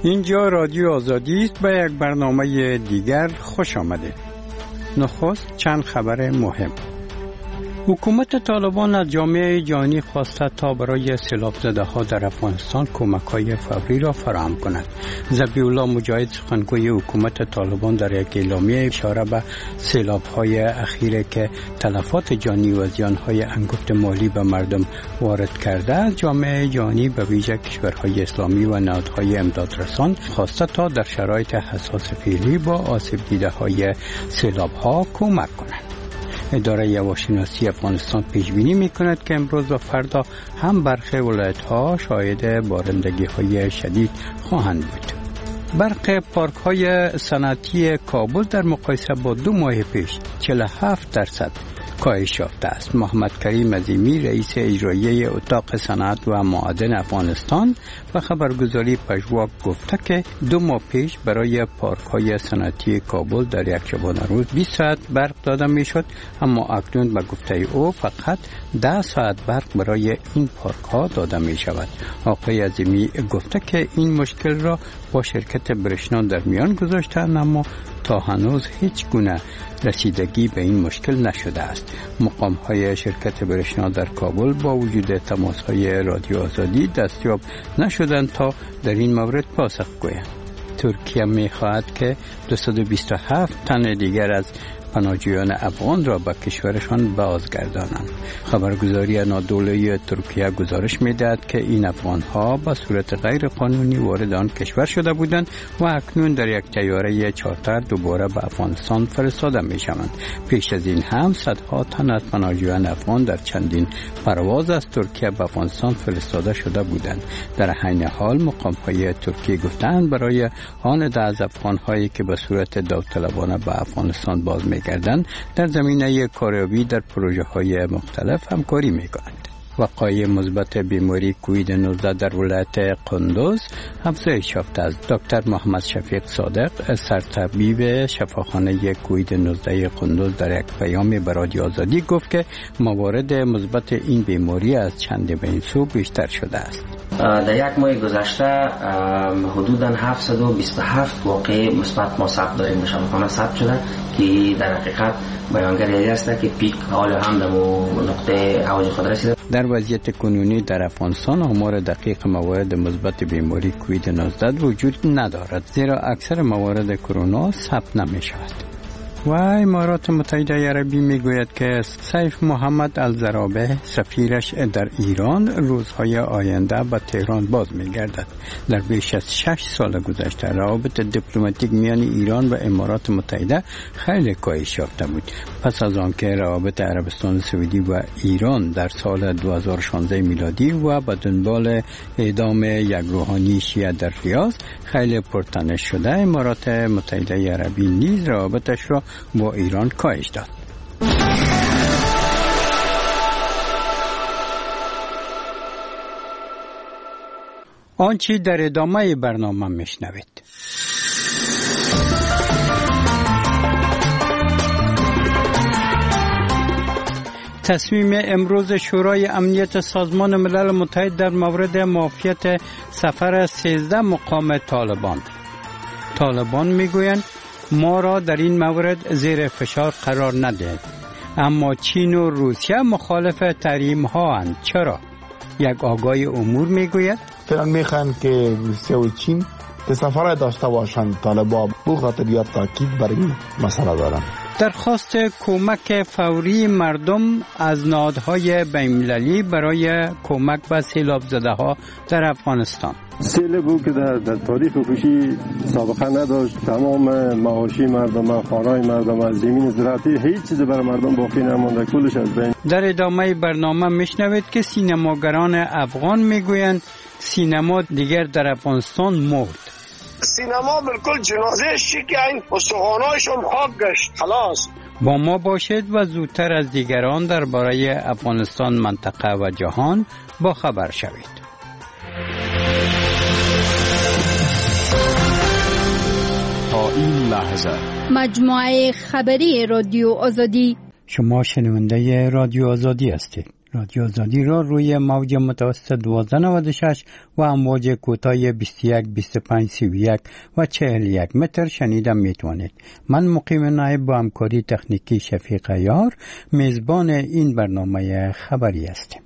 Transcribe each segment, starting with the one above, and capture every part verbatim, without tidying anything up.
اینجا رادیو آزادی است. به یک برنامه دیگر خوش آمدید. نخست چند خبر مهم. حکومت طالبان از جامعه جهانی خواسته تا برای سیلاب زده ها در افغانستان کمک‌های فوری را فراهم کند. ذبیح الله مجاهد سخنگوی حکومت طالبان در یک اعلامیه اشاره به سیلاب‌های اخیره که تلفات جانی و زیان‌های انگفت مالی به مردم وارد کرده از جامعه جهانی به ویژه کشورهای اسلامی و نهادهای امدادرسان خواسته تا در شرایط حساس فعلی با آسیب دیده‌های سیلاب‌ها کمک کنند. اداره هواشناسی افغانستان پیش بینی می‌کند که امروز و فردا هم برخی ولایت‌ها شاهد بارندگی‌های شدید خواهند بود. برخی پارک‌های صنعتی کابل در مقایسه با دو ماه پیش چهل و هفت درصد کاهش یافته است. محمد کریم عظیمی رئیس اجرایی اتاق صنعت و معادن افغانستان به خبرگزاری پژواک گفته که دو ماه پیش برای پارک‌های صنعتی کابل در یک شبانه روز بیست ساعت برق داده میشد، اما اکنون به گفته او فقط ده ساعت برق برای این پارک‌ها داده می شود. آقای عظیمی گفته که این مشکل را با شرکت برشنا در میان گذاشتند، اما تا هنوز هیچ گونه رسیدگی به این مشکل نشده است. مقام‌های شرکت برشنا در کابل با وجود تماس‌های رادیو آزادی دستیاب نشدند تا در این مورد پاسخ گویند. ترکیه می‌خواهد که دویست و بیست و هفت تن دیگر از پناهجویان افغان را به کشورشان بازگردانند. خبرگزاری آنادولوی ترکیه گزارش می‌دهد که این افغان‌ها به صورت غیر قانونی وارد آن کشور شده بودند و اکنون در یک طیاره چارتر دوباره به افغانستان فرستاده می‌شوند. پیش از این هم صدها تن از پناهجویان افغان در چندین پرواز از ترکیه به افغانستان فرستاده شده بودند. در عین حال مقام‌های ترکیه گفتند برای آن ده از افغان‌هایی که به صورت داوطلبانه به افغانستان باز گردن در زمینه کاریابی در پروژه های مختلف همکاری می کنند. وقایع مثبت بیماری کووید نوزده در ولایت قندوز افزایش یافته است. دکتر محمد شفیق صادق سرطبیب شفاخانه کووید نوزده قندوز در یک پیام به رادیو آزادی گفت که موارد مثبت این بیماری از چند به این سو بیشتر شده است. در یک ماه گذشته حدوداً هفتصد و بیست و هفت واقعه مثبت ما ثبت داریم، مشابهانه ثبت شده که در حقیقت بیانگری است که پیک حال هم در نقطه اوج خود رسیده. در وضعیت کنونی در افغانستان آمار دقیق موارد مثبت بیماری کووید نوزده وجود ندارد، زیرا اکثر موارد کرونا ثبت نمی شود. و امارات متحده عربی میگوید که سیف محمد الزرابه سفیرش در ایران روزهای آینده به تهران باز میگردد. در بیش از شش سال گذشته روابط دیپلماتیک میان ایران و امارات متحده خیلی کاهش یافته بود. پس از آنکه روابط عربستان سعودی و ایران در سال دو هزار و شانزده میلادی و به دنبال اعدام یک روحانی شیعه در ریاض خیلی پرتنش شده، امارات متحده عربی نیز روابطش را با ایران کاهش داد. آنچه در ادامه برنامه میشنوید. تصمیم امروز شورای امنیت سازمان ملل متحد در مورد معافیت سفر سیزده مقام طالبان. طالبان میگویند ما را در این مورد زیر فشار قرار ندهید، اما چین و روسیه مخالف تحریم ها اند. چرا؟ یک آگای امور میگوید فعلا میخوان که روسیه و چین سفر داشته باشند. طالبان به خاطر یا تاکید بر این مسئله دارند. درخواست کمک فوری مردم از نهادهای بین‌المللی برای کمک به سیلاب زده ها در افغانستان. سیلابی که در, در تاریخ کشی سابقه نداشت، تمام معاشی مردم، خانه‌های مردم، از زمین زراعتی هیچ چیزی برای مردم باقی نمانده، کلش از بین. در ادامه برنامه میشنوید که سینماگران افغان میگویند سینما دیگر در افغانستان مرد. سینما بالکل جنازه شکن، استخوان‌هاشون خاک گشت، خلاص. با ما باشید و زودتر از دیگران درباره افغانستان، منطقه و جهان با خبر شوید. تا این لحظه مجموعه خبری رادیو آزادی. شما شنونده رادیو آزادی هستید. رادیو آزادی را روی موج متوسط دوازده نود و شش و امواج کوتاه بیست و یک، بیست و پنج، سی و یک و چهل و یک متر شنیده میتوانید. من مقیم نایب با همکاری تکنیکی شفیق یار میزبان این برنامه خبری هستیم.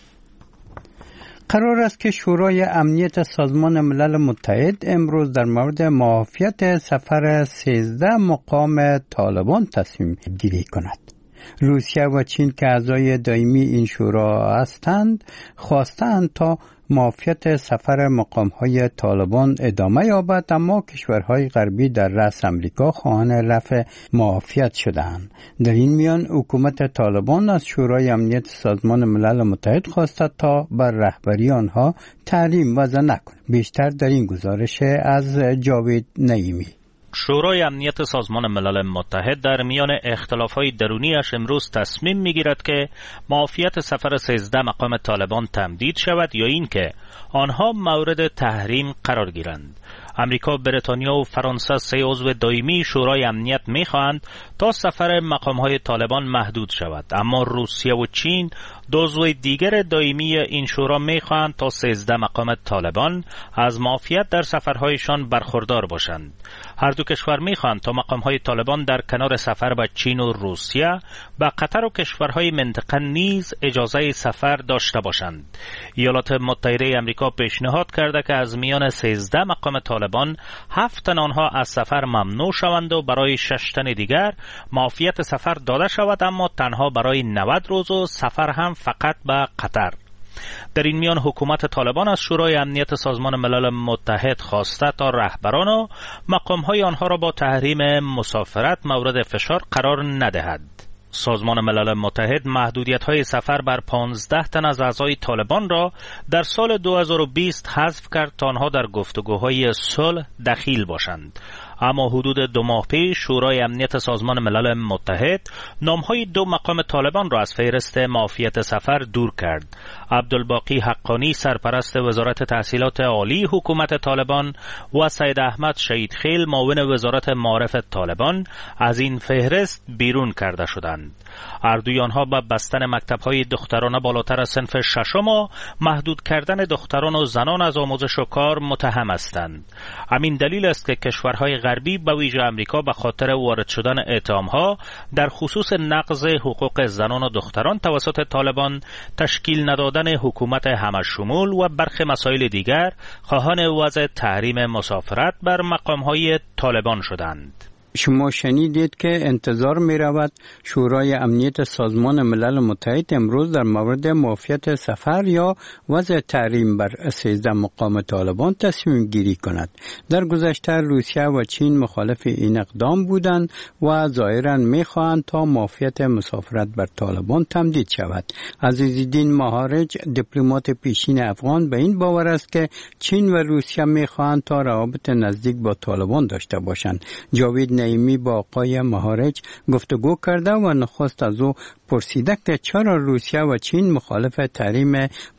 قرار است که شورای امنیت سازمان ملل متحد امروز در مورد معافیت سفر سیزده مقام طالبان تصمیم گیری کند. روسیه و چین که اعضای دائمی این شورا هستند خواستند تا معافیت سفر مقام‌های طالبان ادامه یابد، اما کشورهای غربی در رأس امریکا خواهان رفع معافیت شدند. در این میان حکومت طالبان از شورای امنیت سازمان ملل متحد خواسته تا بر رهبری آنها تحریم وضع نکند. بیشتر در این گزارش از جاوید نعیمی. شورای امنیت سازمان ملل متحد در میان اختلافات درونیش امروز تصمیم میگیرد که معافیت سفر سیزده مقام طالبان تمدید شود یا اینکه آنها مورد تحریم قرار گیرند. امریکا، بریتانیا و فرانسه سه عضو دائمی شورای امنیت میخواهند تا سفر مقام‌های طالبان محدود شود، اما روسیه و چین دو عضو دیگر دائمی این شورا میخواهند تا سیزده مقام طالبان از معافیت در سفرهایشان برخوردار باشند. هر دو کشور میخواهند تا مقام‌های طالبان در کنار سفر به چین و روسیه به قطر و کشورهای منطقه نیز اجازه سفر داشته باشند. ایالات متحده آمریکا پیشنهاد کرده که از میان سیزده مقام طالبان هفت تن آنها از سفر ممنوع شوند و برای شش تن دیگر معافیت سفر داده شود، اما تنها برای نود روز و سفر هم فقط به قطر. در این میان حکومت طالبان از شورای امنیت سازمان ملل متحد خواسته تا رهبران و مقام‌های آنها را با تحریم مسافرت مورد فشار قرار ندهد. سازمان ملل متحد محدودیت‌های سفر بر پانزده تن از اعضای طالبان را در سال دو هزار و بیست حذف کرد تا آنها در گفتگوهای صلح دخیل باشند. اما حدود دو ماه پیش شورای امنیت سازمان ملل متحد نامهای دو مقام طالبان را از فهرست معافیت سفر دور کرد. عبدالباقی حقانی سرپرست وزارت تحصیلات عالی حکومت طالبان و سید احمد شهیدخیل معاون وزارت معارف طالبان از این فهرست بیرون کرده شدند. اردوی آنها به بستن مکتب‌های دخترانه بالاتر از صنف ششم و محدود کردن دختران و زنان از آموزش و کار متهم هستند. همین دلیل است که کشورهای غربی به ویژه آمریکا به خاطر وارد شدن اتهام‌ها در خصوص نقض حقوق زنان و دختران توسط طالبان، تشکیل ندادن حکومت همه‌شمول و برخی مسائل دیگر خواهان وضع تحریم مسافرت بر مقام‌های طالبان شدند. شما شنیدید که انتظار می رود شورای امنیت سازمان ملل متحد امروز در مورد معافیت سفر یا وضع تحریم بر سیزده مقام طالبان تصمیم گیری کند. در گذشته روسیه و چین مخالف این اقدام بودند و ظاهراً می خواهند تا معافیت مسافرت بر طالبان تمدید شود. عزیزالدین مهارج، دیپلمات پیشین افغان، به این باور است که چین و روسیه می خواهند تا روابط نزدیک با طالبان داشته باشند. جاوید نعیمی با آقای مهارج گفتگو کرده و نخست از او پرسیده که چرا روسیه و چین مخالف تحریم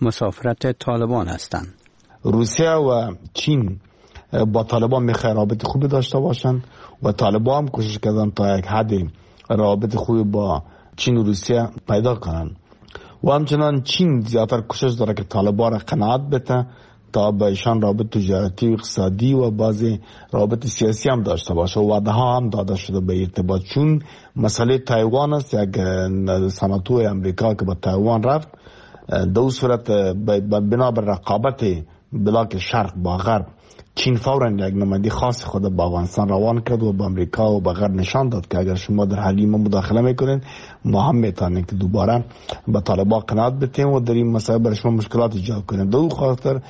مسافرت طالبان هستند. روسیه و چین با طالبان میخواه رابط خوبی داشته باشند و طالبان هم کوشش کردن تا یک حد رابط خوبی با چین و روسیه پیدا کنند و همچنان چین زیادتر کوشش داره که طالبان را قناعت بده تا به ایشان رابط تجارتی و اقتصادی و بعضی رابط سیاسی هم داشته باشه و وعده ها هم داده شده به ارتباط. چون مسئله تایوان است، یک سناتور امریکا که به تایوان رفت دو صورت بنابر رقابت بلاک شرق با غرب، چین فوراً یک نمایندگی خاص خود با افغانستان روان کرد و با امریکا و با غرب نشان داد که اگر شما در حل ما مداخله میکنین ما هم میتونیم که دوباره با طالبان قناعت بتیم و در این مسئله برای شما مشکلات ایجاد کنیم. دو خاطر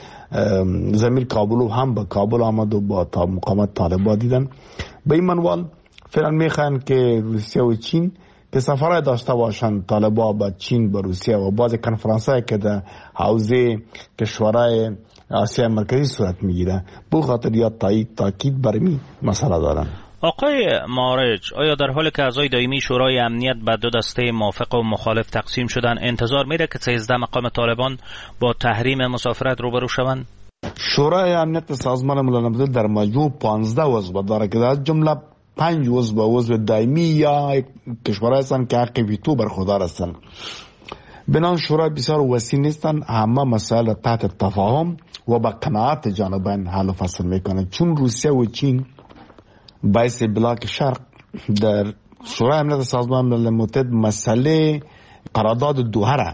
زمین کابل هم با کابل آمد و با مقامات طالبان دیدن. به این منوال فعلا میخوان که روسیه و چین که سفرهای داشته باشند طالبان با چین با روسیه و بعض کنفرانس‌های که در حوزه کشورهای آسیا مرکزی صورت میگیره بو خاطر یا تایید تاکید بر این مسئله دارن. آقای مارج، آیا در حالی که اعضای دائمی شورای امنیت به دو دسته موافق و مخالف تقسیم شدن انتظار میره که سیزده مقام طالبان با تحریم مسافرت روبرو شوند؟ شورای امنیت سازمان ملل متحد در مجموع پانزده عضو داره که از جمله پنج عضو عضو دائمی یا کشورهای هستند که حق ویتو برخوردار هستند. بنان شورای بسیار وسیع نیستن، همه مسائل تحت تفاهم و با قناعت جانبین حل و فصل میکنه. چون روسیه و چین باعث بلاک شرق در شورای امنیت سازمان ملل متحد مسئله قرارداد دوحه را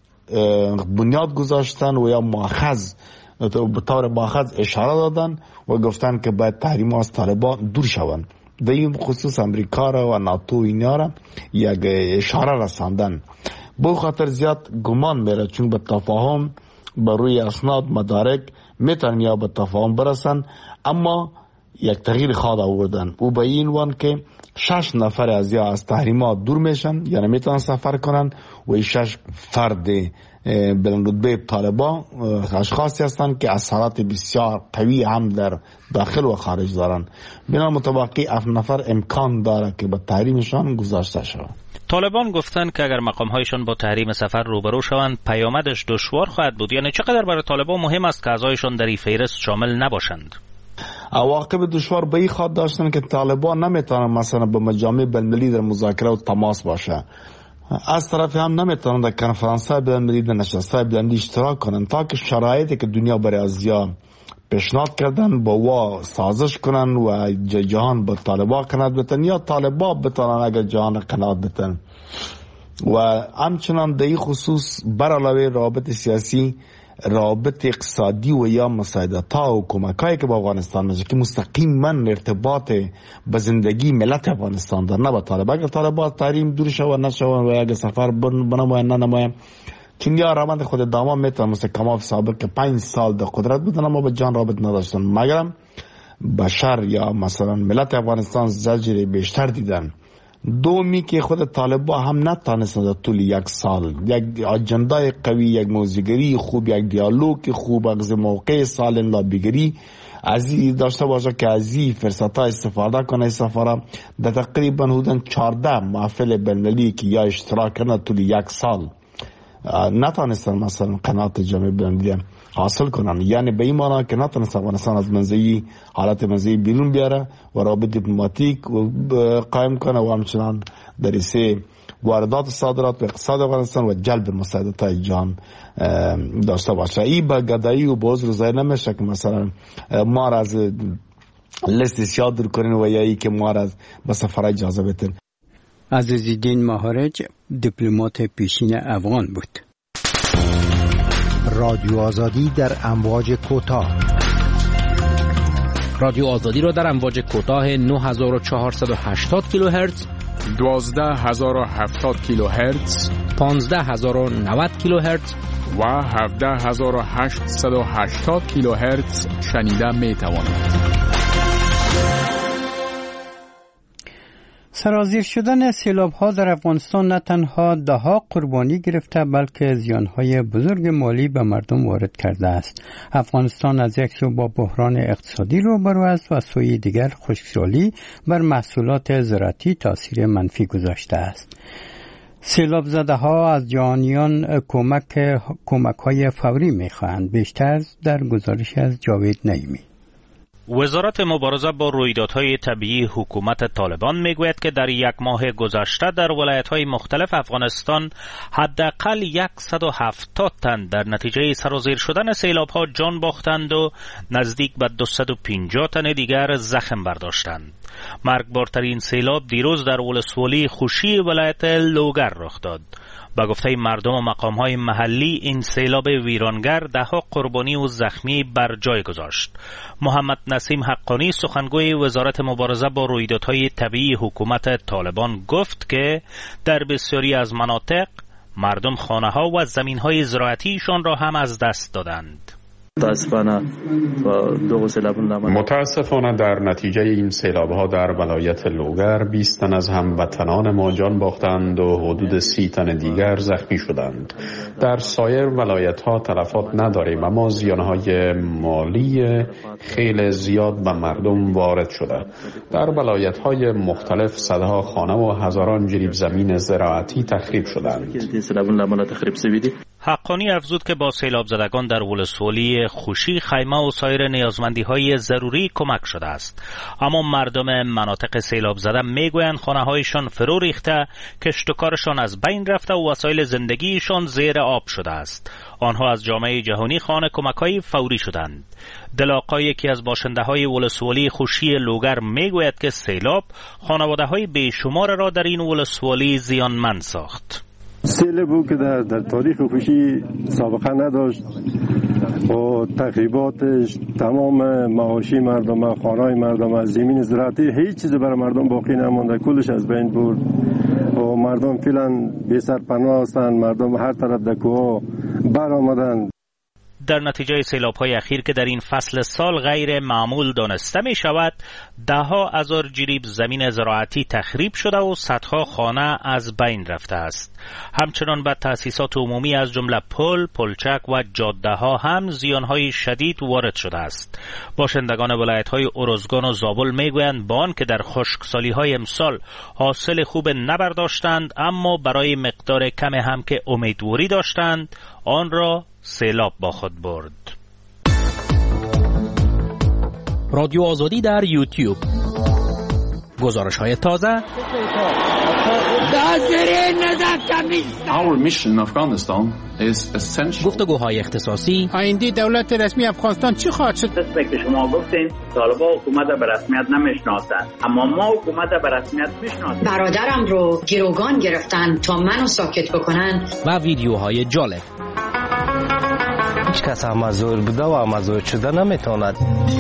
بنیاد گذاشتن و یا ماخذ به طور ماخذ اشاره دادن و گفتن که باید تحریم از طالبان دور شوند. در این خصوص امریکا را و ناتو اینا را یک اشاره رساندن. به خاطر زیاد گمان میره چون به تفاهم بر روی اسناد مدارک میتونن یا به تفاهم برسن، اما یک تغییر خواد آوردن او به این وان که شش نفر از یا از تحریمات دور میشن، یعنی میتونن سفر کنن و این شش فرد بلند رتبه طالبان اشخاصی هستند که اثرات بسیار قوی هم در داخل و خارج دارن. بنا متبقی هفت نفر امکان داره که به تحریمشان گذاشته شود. طالبان گفتند که اگر مقام‌هایشان با تحریم سفر روبرو شوند پیامدش دشوار خواهد بود. یعنی چقدر برای طالبان مهم است که اعضایشان در این فهرست شامل نباشند؟ عواقب دشوار به این خاطر داشتن که طالبان نمیتونن مثلا به مجامع بین‌المللی در مذاکره و تماس باشه، از طرف هم نمیتونن در کنفرانس‌های بین‌المللی در نشست‌های بین‌المللی اشتراک کنن تا که شرایطی که دنیا برای ازیا پیشنهاد کردن با وا سازش کنن و جهان به طالبان قناعت بتن یا طالبان بتونن اگر جهان قناعت بتن. و همچنان در این خصوص بر علاوه رابط سیاسی، رابط اقتصادی و یا مساعدت ها و کمکایی که با افغانستان میشه که مستقیما ارتباط به زندگی ملت افغانستان داره، نه با طالبان. اگر طالبان تحریم دور شو نشو و اگر سفر بنماین نه نماین، چون یا روند خود داما میتونه مثل کماف سابق که پنج سال در قدرت بودن اما به جان رابط نداشتن، مگرم بشر یا مثلا ملت افغانستان زجر بیشتر دیدن. دومی که خود طالبان هم نتانستند در طول یک سال یک اجندای قوی، یک موزیگری خوب، یک دیالوگ خوب، از موقع سالم لابیگری ازی داشته باشه که ازی فرصت ها استفاده کنه. سفاره در تقریبا حدود چهارده محفل بین‌المللی که یا اشتراک کنه طول یک سال نتانستن مثلا قناعت جامعه بین‌المللی حاصل کنن. یعنی به این معنی که نتونست افغانستان از منزعی حالت منزعی بیرون بیاره و رابط دیپلماتیک قائم کنه و همچنان در سه واردات صادرات و اقتصاد افغانستان و جلب مساعدت جهان داشته باشه. این با گدایی و باز روزای نمیشه که مثلا ما را از لیست سیاه دور کنین و یا ای که ما را به سفر اجازه بتن. عزیزالدین مهارج دیپلمات پیشین افغان بود. رادیو آزادی در امواج کوتاه. رادیو آزادی را در امواج کوتاه نه هزار و چهارصد و هشتاد کیلوهرتز، دوازده هزار و هفتاد کیلوهرتز، پانزده هزار و نود کیلوهرتز و هفده هزار و هشتصد و هشتاد کیلوهرتز شنیده می توانید. سرازیر شدن سیلاب‌ها در افغانستان نه تنها ده‌ها قربانی گرفته بلکه زیان‌های بزرگ مالی به مردم وارد کرده است. افغانستان از یک سو با بحران اقتصادی روبرو است و از سوی دیگر خشکسالی بر محصولات زراعتی تاثیر منفی گذاشته است. سیلاب زده ها از جهانیان کمک کمک‌های فوری می‌خواهند. بیشتر در گزارش از جاوید نعیمی. وزارت مبارزه با رویدادهای طبیعی حکومت طالبان میگوید که در یک ماه گذشته در ولایت‌های مختلف افغانستان حداقل صد و هفتاد تن در نتیجه سرازیر شدن سیلاب‌ها جان باختند و نزدیک به دویست و پنجاه تن دیگر زخم برداشتند. مرگبارترین سیلاب دیروز در ولسوالی خوشی ولایت لوگر رخ داد. با گفته مردم و مقام‌های محلی این سیلاب ویرانگر ده‌ها قربانی و زخمی بر جای گذاشت. محمد نسیم حقانی سخنگوی وزارت مبارزه با رویدادهای طبیعی حکومت طالبان گفت که در بسیاری از مناطق مردم خانه‌ها و زمین‌های زراعتیشان را هم از دست دادند. متاسفانه در نتیجه این سیلاب‌ها در ولایت لوگر بیست تن از هموطنان ما جان باختند و حدود سی تن دیگر زخمی شدند. در سایر ولایت‌ها تلفات نداریم اما زیان‌های مالی خیلی زیاد به مردم وارد شده. در ولایت‌های مختلف صدها خانه و هزاران جریب زمین زراعتی تخریب شدند. حقانی افزود که با سیلاب زدگان در ولسوالی خوشی خیمه و سایر نیازمندی های ضروری کمک شده است، اما مردم مناطق سیلاب زده میگویند خانه هایشان فرو ریخته، کشت و کارشان از بین رفته و وسایل زندگیشان زیر آب شده است. آنها از جامعه جهانی خواهان کمک‌های فوری شدند. دلاقا یکی از باشنده های ولسوالی خوشی لوگر میگوید که سیلاب خانواده های بیشمار را در این ولسوالی زیانمند ساخت. سیل بود که در, در تاریخ خوشی سابقه نداشت و تخریباتش تمام معاشی مردم، خانه‌های مردم، از زمین زراعتی هیچ چیز برای مردم باقی نمانده، کلش از بین برد و مردم فعلا بی سرپناه هستند. مردم هر طرف در کوه بر آمدند. در نتیجه سیلاب‌های اخیر که در این فصل سال غیر معمول دانسته می شود، ده ها هزار جریب زمین زراعتی تخریب شده و صدها خانه از بین رفته است. همچنان به تأسیسات عمومی از جمله پل، پلچک و جاده ها هم زیانهای شدید وارد شده است. باشندگان ولایت‌های ارزگان و زابل میگویند با آنکه در خشکسالی‌های امسال حاصل خوب نبرداشتند، اما برای مقدار کم هم که امیدواری داشتند آن را سیلاب با خود برد. رادیو آزادی در یوتیوب. گزارش های تازه. Our mission in Afghanistan is essential. گفتگوهای اختصاصی. آینده دولت رسمی افغانستان چی خواهد شد؟ دسته که شما گفتین طالبان حکومت به رسمیت نمیشناسند، اما ما حکومت به رسمیت میشناسیم. برادرم رو گروگان گرفتن تا منو ساکت بکنن. و ویدیوهای جالب. هیچ کس امازور بوده و امازور شده نمیتواند.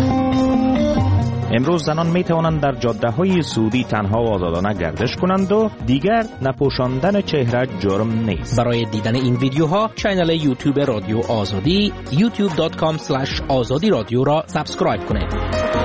امروز زنان می توانند در جاده های سعودی تنها و آزادانه گردش کنند و دیگر نپوشاندن چهره جرم نیست. برای دیدن این ویدیوها کانال یوتیوب رادیو آزادی یوتیوب دات کام اسلش آزادی رادیو را سابسکرایب کنید.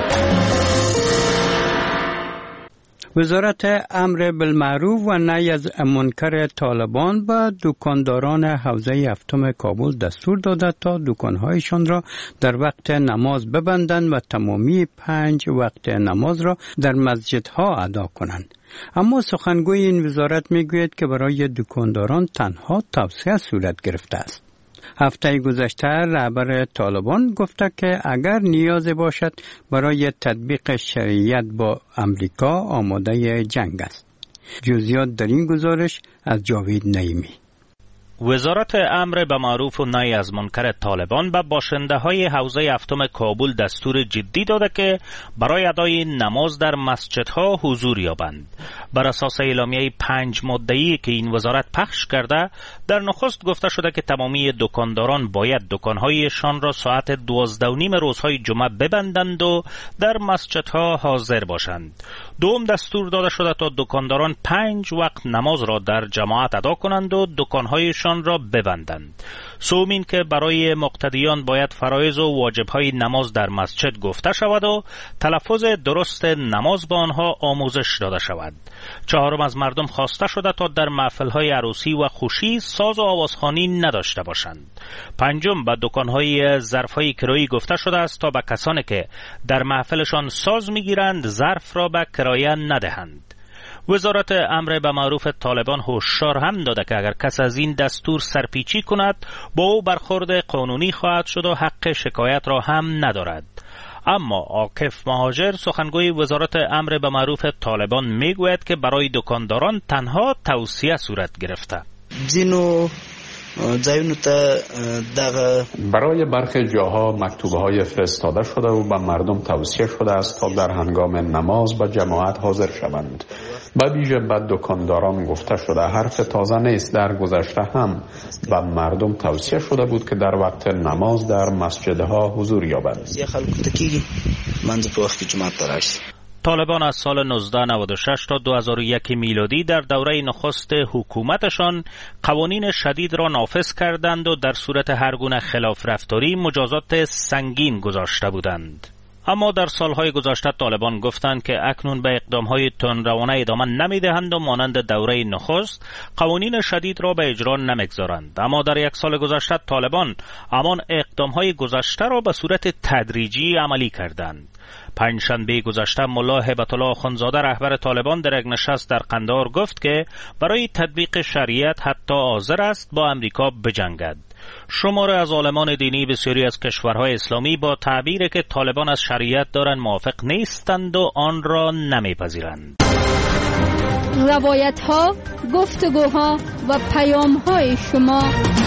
وزارت امر بالمعروف و نهی از منکر طالبان به دکانداران حوزه هفتم کابل دستور داده تا دکانهایشان را در وقت نماز ببندند و تمامی پنج وقت نماز را در مسجدها ادا کنند. اما سخنگوی این وزارت میگوید که برای دکانداران تنها توصیه صورت گرفته است. هفته گذشته رهبر طالبان گفته که اگر نیاز باشد برای تطبیق شریعت با امریکا آماده جنگ است. جزئیات در این گزارش از جاوید نعیمی. وزارت امر به معروف و نهی از منکر طالبان به باشنده های حوزه هفتم کابل دستور جدی داده که برای ادای نماز در مسجدها حضور یابند. بر اساس اعلامیه پنج ماده‌ای که این وزارت پخش کرده، در نخست گفته شده که تمامی دکانداران باید دکانهایشان را ساعت دوازده و نیم روزهای جمعه ببندند و در مسجدها حاضر باشند. دوم دستور داده شده تا دکانداران پنج وقت نماز را در جماعت ادا کنند و دکانهایشان را ببندند. سوم این که برای مقتدیان باید فرایض و واجبهای نماز در مسجد گفته شود و تلفظ درست نماز با آنها آموزش داده شود. چهارم از مردم خواسته شده تا در محفل‌های عروسی و خوشی ساز و آوازخوانی نداشته باشند. پنجم به دکان‌های ظرف‌های کرایه‌ای گفته شده است تا به کسانی که در محفلشان ساز می‌گیرند ظرف را به کرایه ندهند. وزارت امر به معروف طالبان هشدار هم داده که اگر کس از این دستور سرپیچی کند با او برخورد قانونی خواهد شد و حق شکایت را هم ندارد. اما عاکف مهاجر سخنگوی وزارت امر به معروف طالبان میگوید که برای دکانداران تنها توصیه صورت گرفته. زینو برای برخی جاها مکتوبه های فرستاده شده و به مردم توصیه شده است تا در هنگام نماز به جماعت حاضر شوند. به ویژه به دکانداران گفته شده حرف تازه نیست. در گذشته هم به مردم توصیه شده بود که در وقت نماز در مسجدها حضور یابند. طالبان از سال نوزده نود و شش تا دو هزار و یک میلادی در دوره نخست حکومتشان قوانین شدید را نافذ کردند و در صورت هر گونه خلاف رفتاری مجازات سنگین گذاشته بودند. اما در سالهای گذشته طالبان گفتند که اکنون به اقدامهای تندروانه ادامه نمیدهند و مانند دوره نخست قوانین شدید را به اجرا نمیگذارند. اما در یک سال گذشته طالبان همان اقدامهای گذشته را به صورت تدریجی عملی کردند. پنجشنبه گذشته ملا هبت الله آخوندزاده رهبر طالبان در یک نشست در قندهار گفت که برای تطبیق شریعت حتی حاضر است با امریکا بجنگد. شماره از عالمان دینی بسیاری از کشورهای اسلامی با تعبیری که طالبان از شریعت دارند موافق نیستند و آن را نمیپذیرند. روایت ها، گفتگوها و پیام های شما.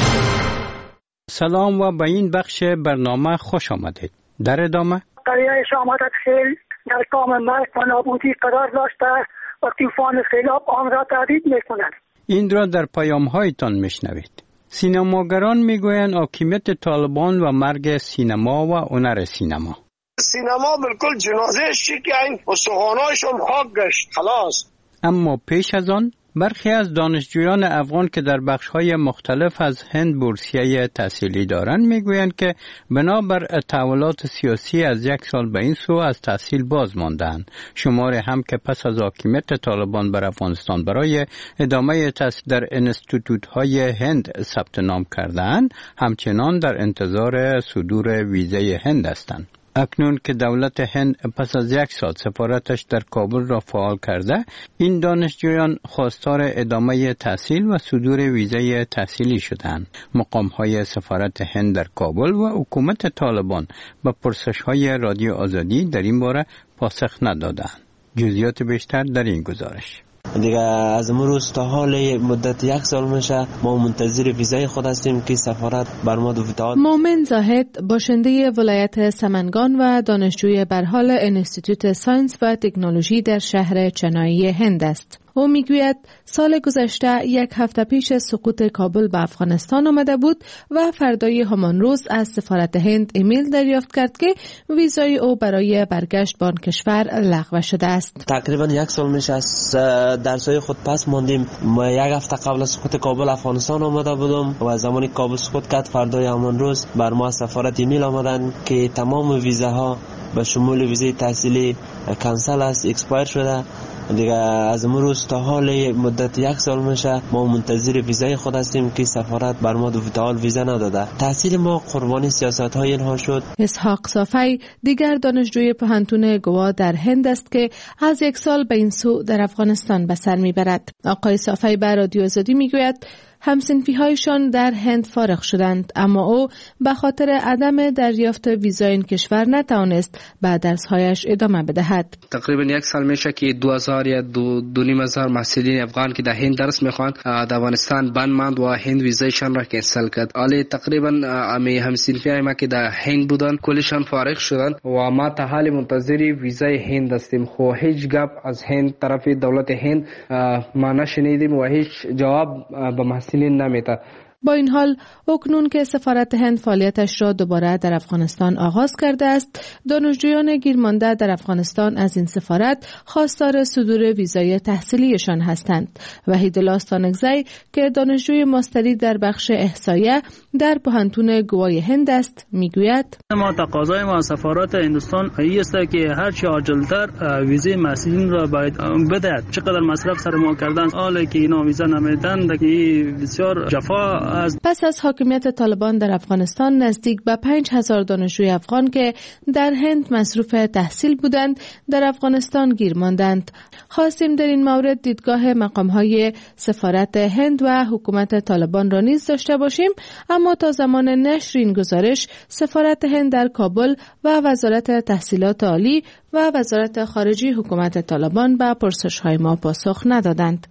سلام و به این بخش برنامه خوش آمدید. در ادامه قریه شاماتت خیل در کام مرگ و نابودی قرار داشته و طوفان سیلاب آن را تهدید می‌کند. این را در پیام هایتان میشنوید. سینماگران میگویند حاکمیت طالبان و مرگ سینما و هنر سینما. سینما بالکل جنازه شکن و استخوان‌هایشون خاک گشت. خلاص. اما پیش از آن برخی از دانشجویان افغان که در بخش‌های مختلف از هند بورسیه تحصیلی دارند میگویند که بنابر تحولات سیاسی از یک سال به این سو از تحصیل باز ماندند. شماری هم که پس از حاکمیت طالبان بر افغانستان برای ادامه تحصیل در انستیتوت‌های هند ثبت نام کردند، همچنان در انتظار صدور ویزای هند هستند. اکنون که دولت هند پس از یک سال سفارتش در کابل را فعال کرده، این دانشجویان خواستار ادامه تحصیل و صدور ویزای تحصیلی شدند. مقام‌های سفارت هند در کابل و حکومت طالبان به پرسش‌های رادیو آزادی در این باره پاسخ ندادند. جزئیات بیشتر در این گزارش. دیگه از امروز تا حال مدت یک سال میشه ما منتظر ویزای خود هستیم که سفارت بر ما دو فتاد. مومن زاهد باشنده ولایت سمنگان و دانشجوی برحال انستیتوت ساینس و تکنولوژی در شهر چنایی هند است. او میگوید سال گذشته یک هفته پیش سقوط کابل به افغانستان آمده بود و فردای همان روز از سفارت هند ایمیل دریافت کرد که ویزای او برای برگشت به آن کشور لغو شده است. تقریبا یک سال میشه از درسای خود پس ماندیم. ما یک هفته قبل از سقوط کابل افغانستان آمده بودم و زمانی کابل سقوط کرد فردای همان روز بر ما سفارت ایمیل آمدن که تمام ویزاها به شمول ویزای تحصیلی کانسل است، اکسپایر شده. دیگه از امروز تا حال مدت یک سال میشه ما منتظر ویزای خود هستیم که سفارت بر ما دو فتال ویزا نداده. تحصیل ما قربانی سیاست های اینها شد. اسحاق صافی دیگر دانشجوی پوهنتون گوا در هند است که از یک سال به این سو در افغانستان به سر میبرد. آقای صافی به رادیو آزادی میگوید همسنفی هایشان در هند فارغ شدند، اما او به خاطر عدم دریافت ویزای این کشور نتوانست به درس‌هایش ادامه بدهد. تقریبا یک سال میشه که دو هزار یا دو دو نیم هزار محصلین افغان که در هند درس میخوان در افغانستان بند ماند و هند ویزایشان را کنسل کرد. حالا تقریبا امی همسنفی های ما که در هند بودن کلشان فارغ شدن و ما تا حال منتظر ویزای هند هستیم. خو هیچ گپ از هند طرف دولت هند ما نشنیدیم و هیچ جواب به نمیده. با این حال اکنون که سفارت هند فعالیتش را دوباره در افغانستان آغاز کرده است، دانشجویان گیرمانده در افغانستان از این سفارت خواستار صدور ویزای تحصیلیشان هستند. وحید الله استانکزی که دانشجوی ماستری در بخش احصایه در پوهنتون گوای هند است میگوید ما تقاضای ما سفارت هندوستان این است که هر چه عاجلتر ویزای محصلین را باید بدهد. چقدر مصرف سر ما کردن حالا که اینا ویزا نمیدن که بسیار جفا. پس از حاکمیت طالبان در افغانستان نزدیک به پنج هزار دانشجوی افغان که در هند مصروف تحصیل بودند در افغانستان گیر ماندند. خواستیم در این مورد دیدگاه مقام‌های سفارت هند و حکومت طالبان را نیز داشته باشیم، اما تا زمان نشر این گزارش سفارت هند در کابل و وزارت تحصیلات عالی و وزارت خارجه حکومت طالبان به پرسش‌های ما پاسخ ندادند.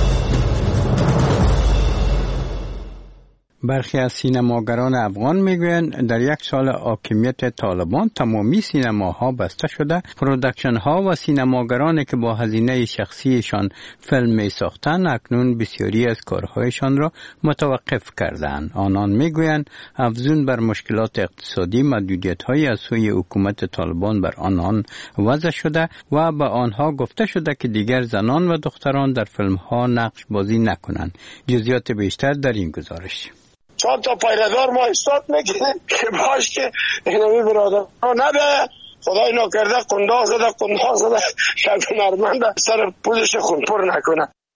برخی از سینماگران افغان میگویند در یک سال حاکمیت طالبان تمامی سینماها بسته شده. پرودکشن ها و سینماگرانی که با هزینه شخصیشان فیلم می ساختند اکنون بسیاری از کارهایشان را متوقف کردند. آنان میگویند افزون بر مشکلات اقتصادی محدودیت های از سوی حکومت طالبان بر آنان وضع شده و به آنها گفته شده که دیگر زنان و دختران در فیلم ها نقش بازی نکنند. جزئیات بیشتر در این گزارش. چهار تا پیرهدار ما استاد میکنیم که باش که اینمی برادر نده خدای ناکرده قنداق زده قنداق زده شب نرمنده سر پوزش خونپر نکنه.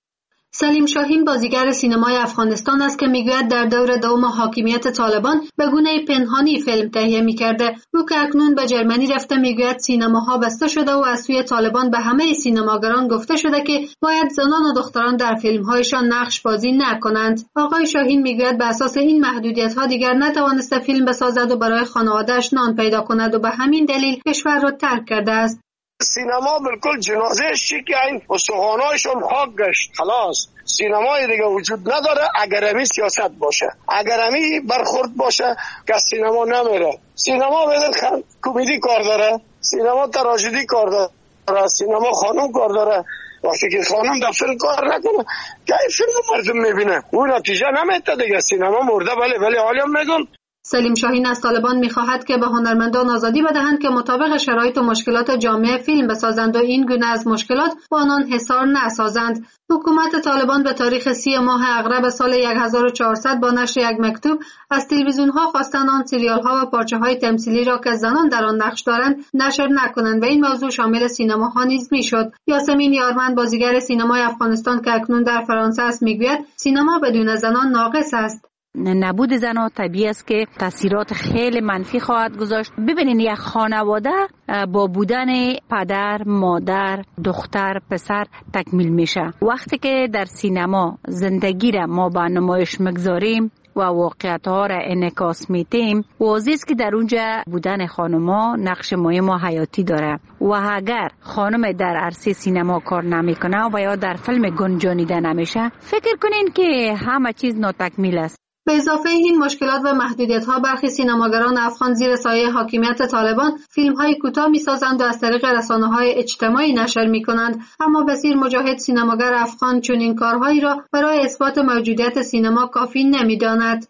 سلیم شاهین بازیگر سینمای افغانستان است که میگوید در دور دوم حاکمیت طالبان به گونه پنهانی فیلم تهیه میکرده. او که اکنون به جرمنی رفته میگوید سینماها بسته شده و از سوی طالبان به همه سینماگران گفته شده که باید زنان و دختران در فیلمهایشان نقش بازی نکنند. آقای شاهین میگوید به اساس این محدودیت‌ها دیگر نتوانسته فیلم بسازد و برای خانواده‌اش نان پیدا کند و به همین دلیل کشور را ترک کرده است. سینما بالکل جنازه شیک این استخوان‌هایشون خاک گشت. خلاص سینمای دیگه وجود نداره اگر امی سیاست باشه، اگر امی برخورد باشه که سینما نمیره. سینما بدل کمدی کار داره، سینما تراژدی کار داره، سینما خانم کار داره. وقتی که خانم در فیلم کار نکنه که این فیلم مردم میبینه اون نتیجه نمیده دیگه. سینما مرده. بله ولی حالا میگم سلیم شاهین از طالبان می‌خواهد که به هنرمندان آزادی بدهند که مطابق شرایط و مشکلات جامعه فیلم بسازند و این گونه از مشکلات با آنان حصار نسازند. حکومت طالبان به تاریخ سی ماه اغرب سال هزار و چهارصد با نشر یک مکتوب از تلویزیون‌ها خواستند آن سریال‌ها و پارچه‌های تمثیلی را که زنان در آن نقش دارند نشر نکنند و این موضوع شامل سینماها نیز می‌شد. یاسمین یارمند بازیگر سینمای افغانستان که اکنون در فرانسه است می‌گوید سینما بدون زنان ناقص است. نبود زنها طبیعی است که تاثیرات خیلی منفی خواهد گذاشت. ببینید یک خانواده با بودن پدر، مادر، دختر، پسر تکمیل میشه. وقتی که در سینما زندگی را ما به نمایش میگذاریم و واقعیت ها را انعکاس میدیم، واضح است که در اونجا بودن خانما نقش مهم و حیاتی داره و اگر خانم در عرصه سینما کار نمیکنه و یا در فیلم گنجانیده نمیشه، فکر کنین که همه چیز ناتکمیل است. به اضافه این مشکلات و محدودیت‌ها برخی سینماگران افغان زیر سایه حاکمیت طالبان فیلم‌های کوتاه می‌سازند و از طریق رسانه‌های اجتماعی نشر می‌کنند، اما بسیار مجاهد سینماگر افغان چنین کارهایی را برای اثبات موجودیت سینما کافی نمی‌داند.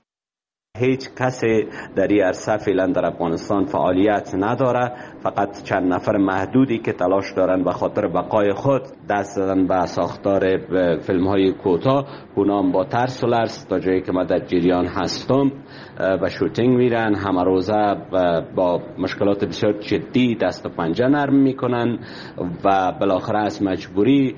هیچ کسی در این عرصه فعلا در افغانستان فعالیت نداره، فقط چند نفر محدودی که تلاش دارن به خاطر بقای خود دست زدن به ساختار فیلم های کوتاه. اونام با ترس و لرز تا جایی که من در جریان هستم به شوتینگ میرن، همه روزه با مشکلات بسیار جدی دست و پنجه نرم میکنن و بالاخره از مجبوری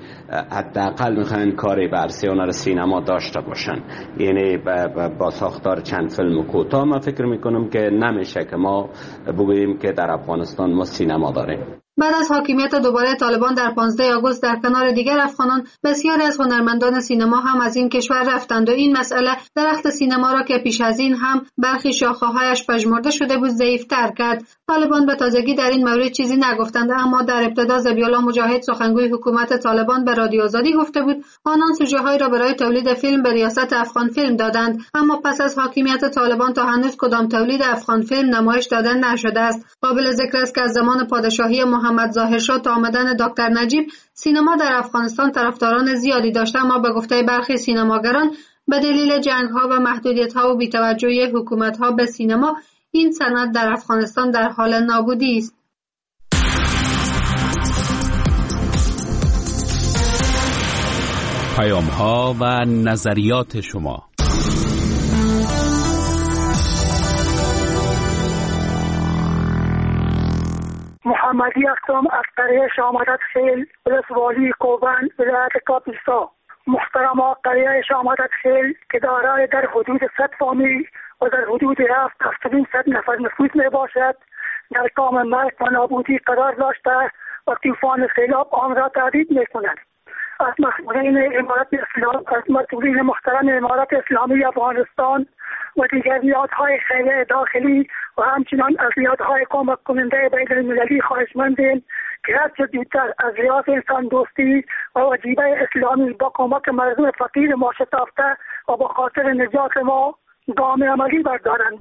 حداقل میخوان کاری به عرصه هنر سینما داشته باشن. یعنی با ساختار چند فیلم کوتاه من فکر میکنم که نمیشه که ما بگوییم که در افغانستان ما سینما داریم. بعد از حاکمیت دوباره طالبان در پانزده آگوست در کنار دیگر افغانان بسیاری از هنرمندان سینما هم از این کشور رفتند و این مسئله درخت سینما را که پیش از این هم برخی شاخه‌هایش پژمرده شده بود ضعیف‌تر کرد. طالبان به تازگی در این مورد چیزی نگفتند، اما در ابتدا ذبیح‌الله مجاهد سخنگوی حکومت طالبان به رادیو آزادی گفته بود آنان سوژه‌هایی را برای تولید فیلم به ریاست افغان فیلم دادند، اما پس از حاکمیت طالبان تا هنوز کدام تولید افغان فیلم نمایش داده نشده است. قابل ذکر است که از زمان پادشاهی محمد ظاهرشاه تا آمدن دکتر نجیب سینما در افغانستان طرفداران زیادی داشته، اما به گفته برخی سینماگران به دلیل جنگ‌ها و محدودیت‌ها و بی‌توجهی حکومت‌ها به سینما این صنعت در افغانستان در حال نابودی است. پیام‌ها و نظریات شما. محمدی هستم از قریه شامدت خیل، ولسوالی کوبن، ولایت کاپیسا. محترم قریه شامدت خیل که دارای در حدود صد فامیل و در حدود هفت هفتاد صد نفر نفوذ می باشد، در کام مرگ و نابودی قرار داشته و طوفان سیلاب آن را تهدید می کند. از مسئولین امارت اسلام از مسئولین محترم امارت اسلامی افغانستان و دیگر نهادهای خیریه داخلی و همچنان از نهادهای کمک کننده بین المللی خواهشمندیم که هرچه زودتر از ریاض انسان دوستی و وجیبه اسلامی با کمک مردم فقیر ما شتافته و با خاطر نجات ما گام عملی بردارند.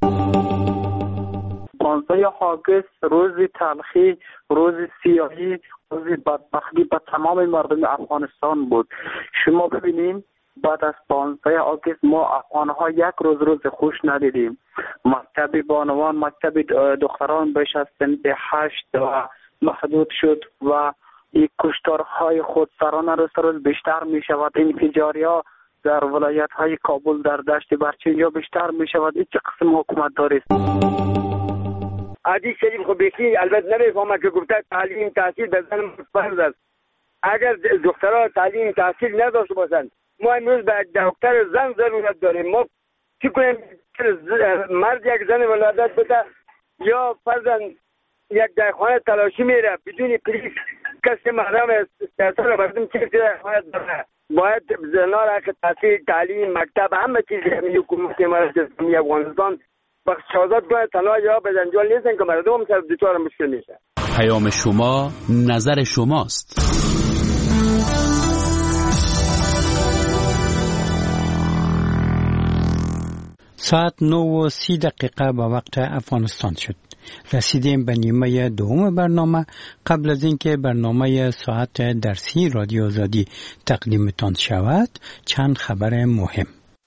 پانزده آگوست روز تلخی، روز سیاهی، روز بدبختی به تمام مردم افغانستان بود. شما ببینیم بعد از پانزده آگوست ما افغانها یک روز روز خوش ندیدیم. مکتب بانوان، مکتب دختران بیش از سنت هشت و محدود شد و این کشتارهای خودسرانه روز روز بیشتر می شود. انفجارها در ولایت های کابل، در دشت برچین یا بیشتر می شود. این چه قسم حکومت داری است؟ عادی شریف خو بیخی البته نمیفهمه که گفته تعلیم تحصیل به زن فرض است. اگر دخترها تعلیم تحصیل نداشته باشند ما امروز به دکتر زن ضرورت داریم. ما چی کنیم؟ مرد یک زن ولادت بده یا فرضاً یک در خانه تلاشی میره بدون پلیس کسی محرم سیاست رو بردم چیزی در خانه داره. باید زنها را که تحصیل تعلیم مکتب همه چیز همین حکومت امارات اسلامی افغانستان بخش شازاد کنه. تنها یا به جنجال نیستن که مردم هم سر دوچار مشکل میشه. پیام شما نظر شماست. ساعت نه و سی دقیقه به وقت افغانستان شد. رسیدیم به نیمه دوم برنامه. قبل از اینکه برنامه ساعت درسی رادیو آزادی تقدیمتان شود، چند خبر مهم.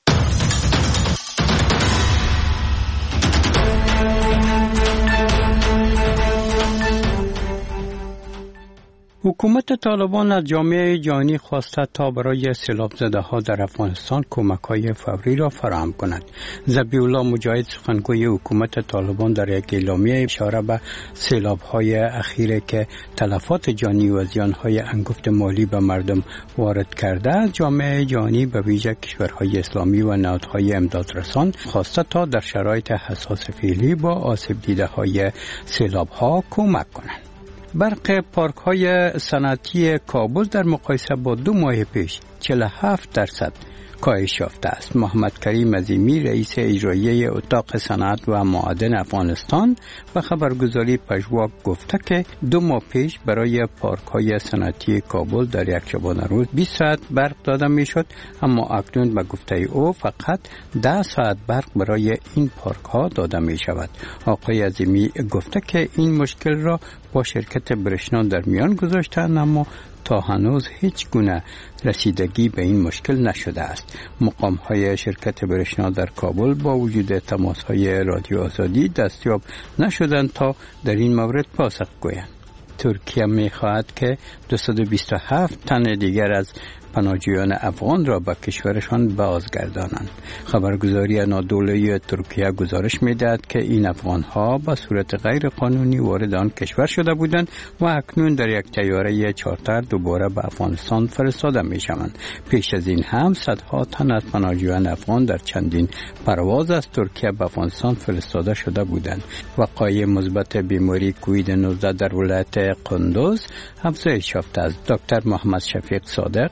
حکومت طالبان از جامعه جهانی خواسته تا برای سیلاب زده ها در افغانستان کمک های فوری را فراهم کند. ذبیح الله مجاهد سخنگوی حکومت طالبان در یک اعلامیه اشاره به سیلاب های اخیره که تلفات جانی و زیان های انگفت مالی به مردم وارد کرده، از جامعه جهانی به ویژه کشورهای اسلامی و نهادهای امدادرسان خواسته تا در شرایط حساس فعلی با آسیب دیده های سیلاب ها کمک کنند. برق پارک های صنعتی کابل در مقایسه با دو ماه پیش چهل و هفت درصد کاهش یافته است. محمد کریم عظیمی رئیس اجرایی اتاق صنعت و معادن افغانستان و خبرگزاری پژواک گفته که دو ماه پیش برای پارک های صنعتی کابل در یک شبانه روز بیست ساعت برق داده می شد، اما اکنون به گفته او فقط ده ساعت برق برای این پارک ها داده می شود. آقای عظیمی گفته که این مشکل را با شرکت برشنا در میان گذاشتند، اما تا هنوز هیچ گونه رسیدگی به این مشکل نشده است. مقام های شرکت برشنا در کابل با وجود تماس های رادیو آزادی دستیاب نشدند تا در این مورد پاسخ گویند. ترکیه می خواهد که دویست و بیست و هفت تن دیگر از پناهجویان افغان را به کشورشان بازگردانند. خبرگزاری انادولی ترکیه گزارش می‌دهد که این افغان‌ها به صورت غیر قانونی وارد آن کشور شده بودند و اکنون در یک طیاره چارتر دوباره به افغانستان فرستاده می‌شوند. پیش از این هم صدها تن از پناهجویان افغان در چندین پرواز از ترکیه به افغانستان فرستاده شده بودند. وقایع مثبت بیماری کووید نوزده در ولایت قندوز افزایش یافته است. دکتر محمد شفیق صادق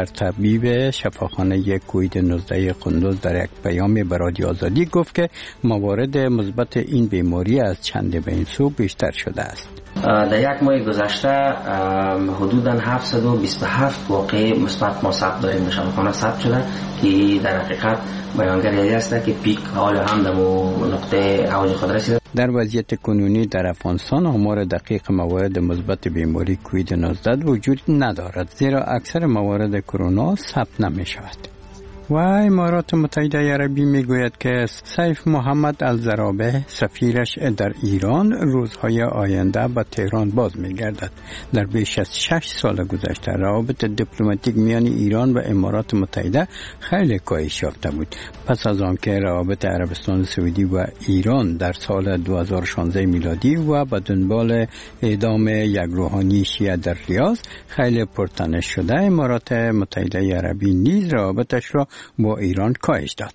سرطبیب شفاخانه کووید نوزده قندوز در یک پیام به رادیو آزادی گفت که موارد مثبت این بیماری از چند به این سو بیشتر شده است. در یک ماه گذشته حدوداً هفتصد و بیست و هفت واقعه مثبت ما ثبت داریم در شفاخانه ثبت شده که در حقیقت بیانگری است که پیک حال هم در نقطه اوج خود رسیده. در وضعیت کنونی در افغانستان آمار دقیق موارد مثبت بیماری کووید نوزده وجود ندارد، زیرا اکثر موارد کرونا ثبت نمی شود. و امارات متحده عربی می گوید که سیف محمد الزرابه سفیرش در ایران روزهای آینده به تهران باز می گردد. در بیش از شش سال گذشته روابط دیپلماتیک میان ایران و امارات متحده خیلی کاهش یافته بود. پس از آنکه روابط عربستان سعودی و ایران در سال دو هزار و شانزده میلادی و به دنبال اعدام یک روحانی شیعه در ریاض خیلی پرتنش شده، امارات متحده عربی نیز روابطش را با ایران کاهش داد.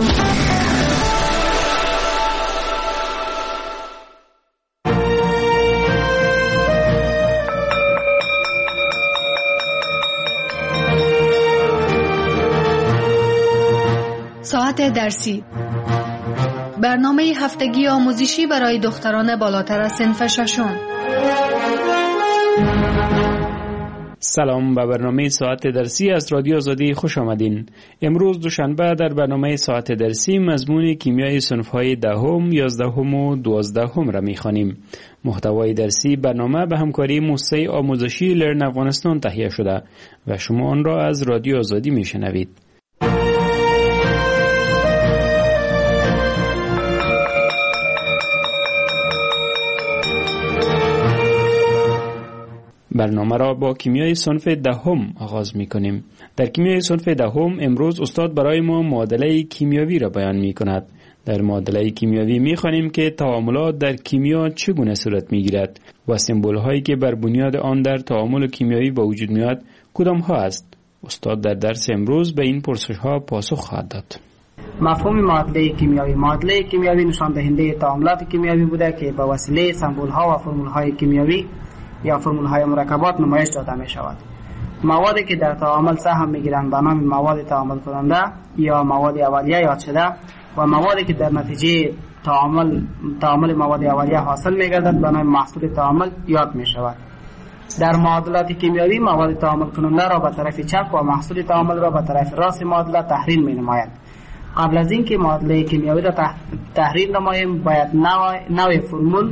ساعت درسی، برنامه هفتگی آموزشی برای دختران بالاتر از صنف ششم. سلام، به برنامه ساعت درسی از رادیو آزادی خوش آمدین. امروز دوشنبه در برنامه ساعت درسی مضمون کیمیای صنف‌های دهم، یازدهم و دوازدهم را می‌خوانیم. محتوای درسی برنامه به همکاری موسسه آموزشی لرن افغانستان تهیه شده و شما آن را از رادیو آزادی می‌شنوید. برنامه را با کیمیای صنف دهم آغاز می کنیم. در کیمیای صنف دهم امروز استاد برای ما معادله کیمیاوی را بیان می کند. در معادله کیمیاوی می خوانیم که تعاملات در کیمیا چگونه صورت می گیرد و سمبول هایی که بر بنیاد آن در تعامل کیمیایی با وجود می آید کدام ها است. استاد در درس امروز به این پرسش ها پاسخ خواهد داد. مفهوم معادله کیمیایی. معادله کیمیایی نشان دهنده تعاملات کیمیایی بوده که به وسیله سمبول ها و فرمول های کیمیایی یا فرمول های مرکبات نمایش داده می شود. موادی که در تعامل سهم می گیرند به نام مواد تعامل کننده یا مواد اولیه یاد شده و موادی که در نتیجه تعامل تعامل مواد اولیه حاصل می گردد به نام محصول تعامل یاد می شود. در معادلات کیمیایی مواد تعامل کننده را به طرف چپ و محصول تعامل را به طرف راست معادله تحریل می نماید. قبل از اینکه معادله کیمیایی را تحریل نماییم باید نوع, نوع فرمول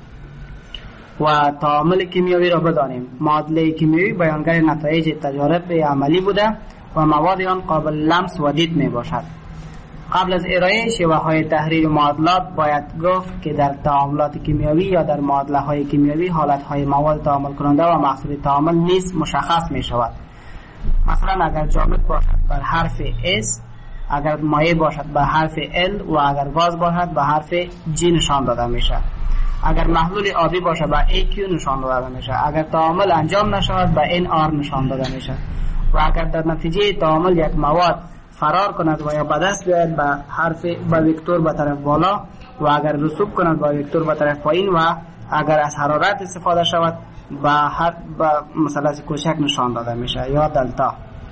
و تعامل کیمیایی را بدانیم. معادله کیمیایی بیانگر نتایج تجارب عملی بوده و مواد آن قابل لمس و دید می باشد. قبل از ارائه شیوه های تحریل معادلات باید گفت که در تعاملات کیمیایی یا در معادله های کیمیایی حالت های مواد تعامل کننده و محصول تعامل نیز مشخص می شود. مثلا اگر جامد باشد بر حرف S، اگر مایع باشد به حرف L و اگر گاز باشد به حرف G نشان داده می شود. اگر محلول آبی باشد به ای کیو نشان داده می شود. اگر تعامل انجام نشود به ان آر نشان داده می شود. و اگر در نتیجه تعامل یک مواد فرار کند و یا به دست بیاید به حرف به وکتور به طرف بالا و اگر رسوب کند به وکتور به طرف پایین و اگر از حرارت استفاده شود به هر به مثلث کوچک نشان داده میشه یا دلتا.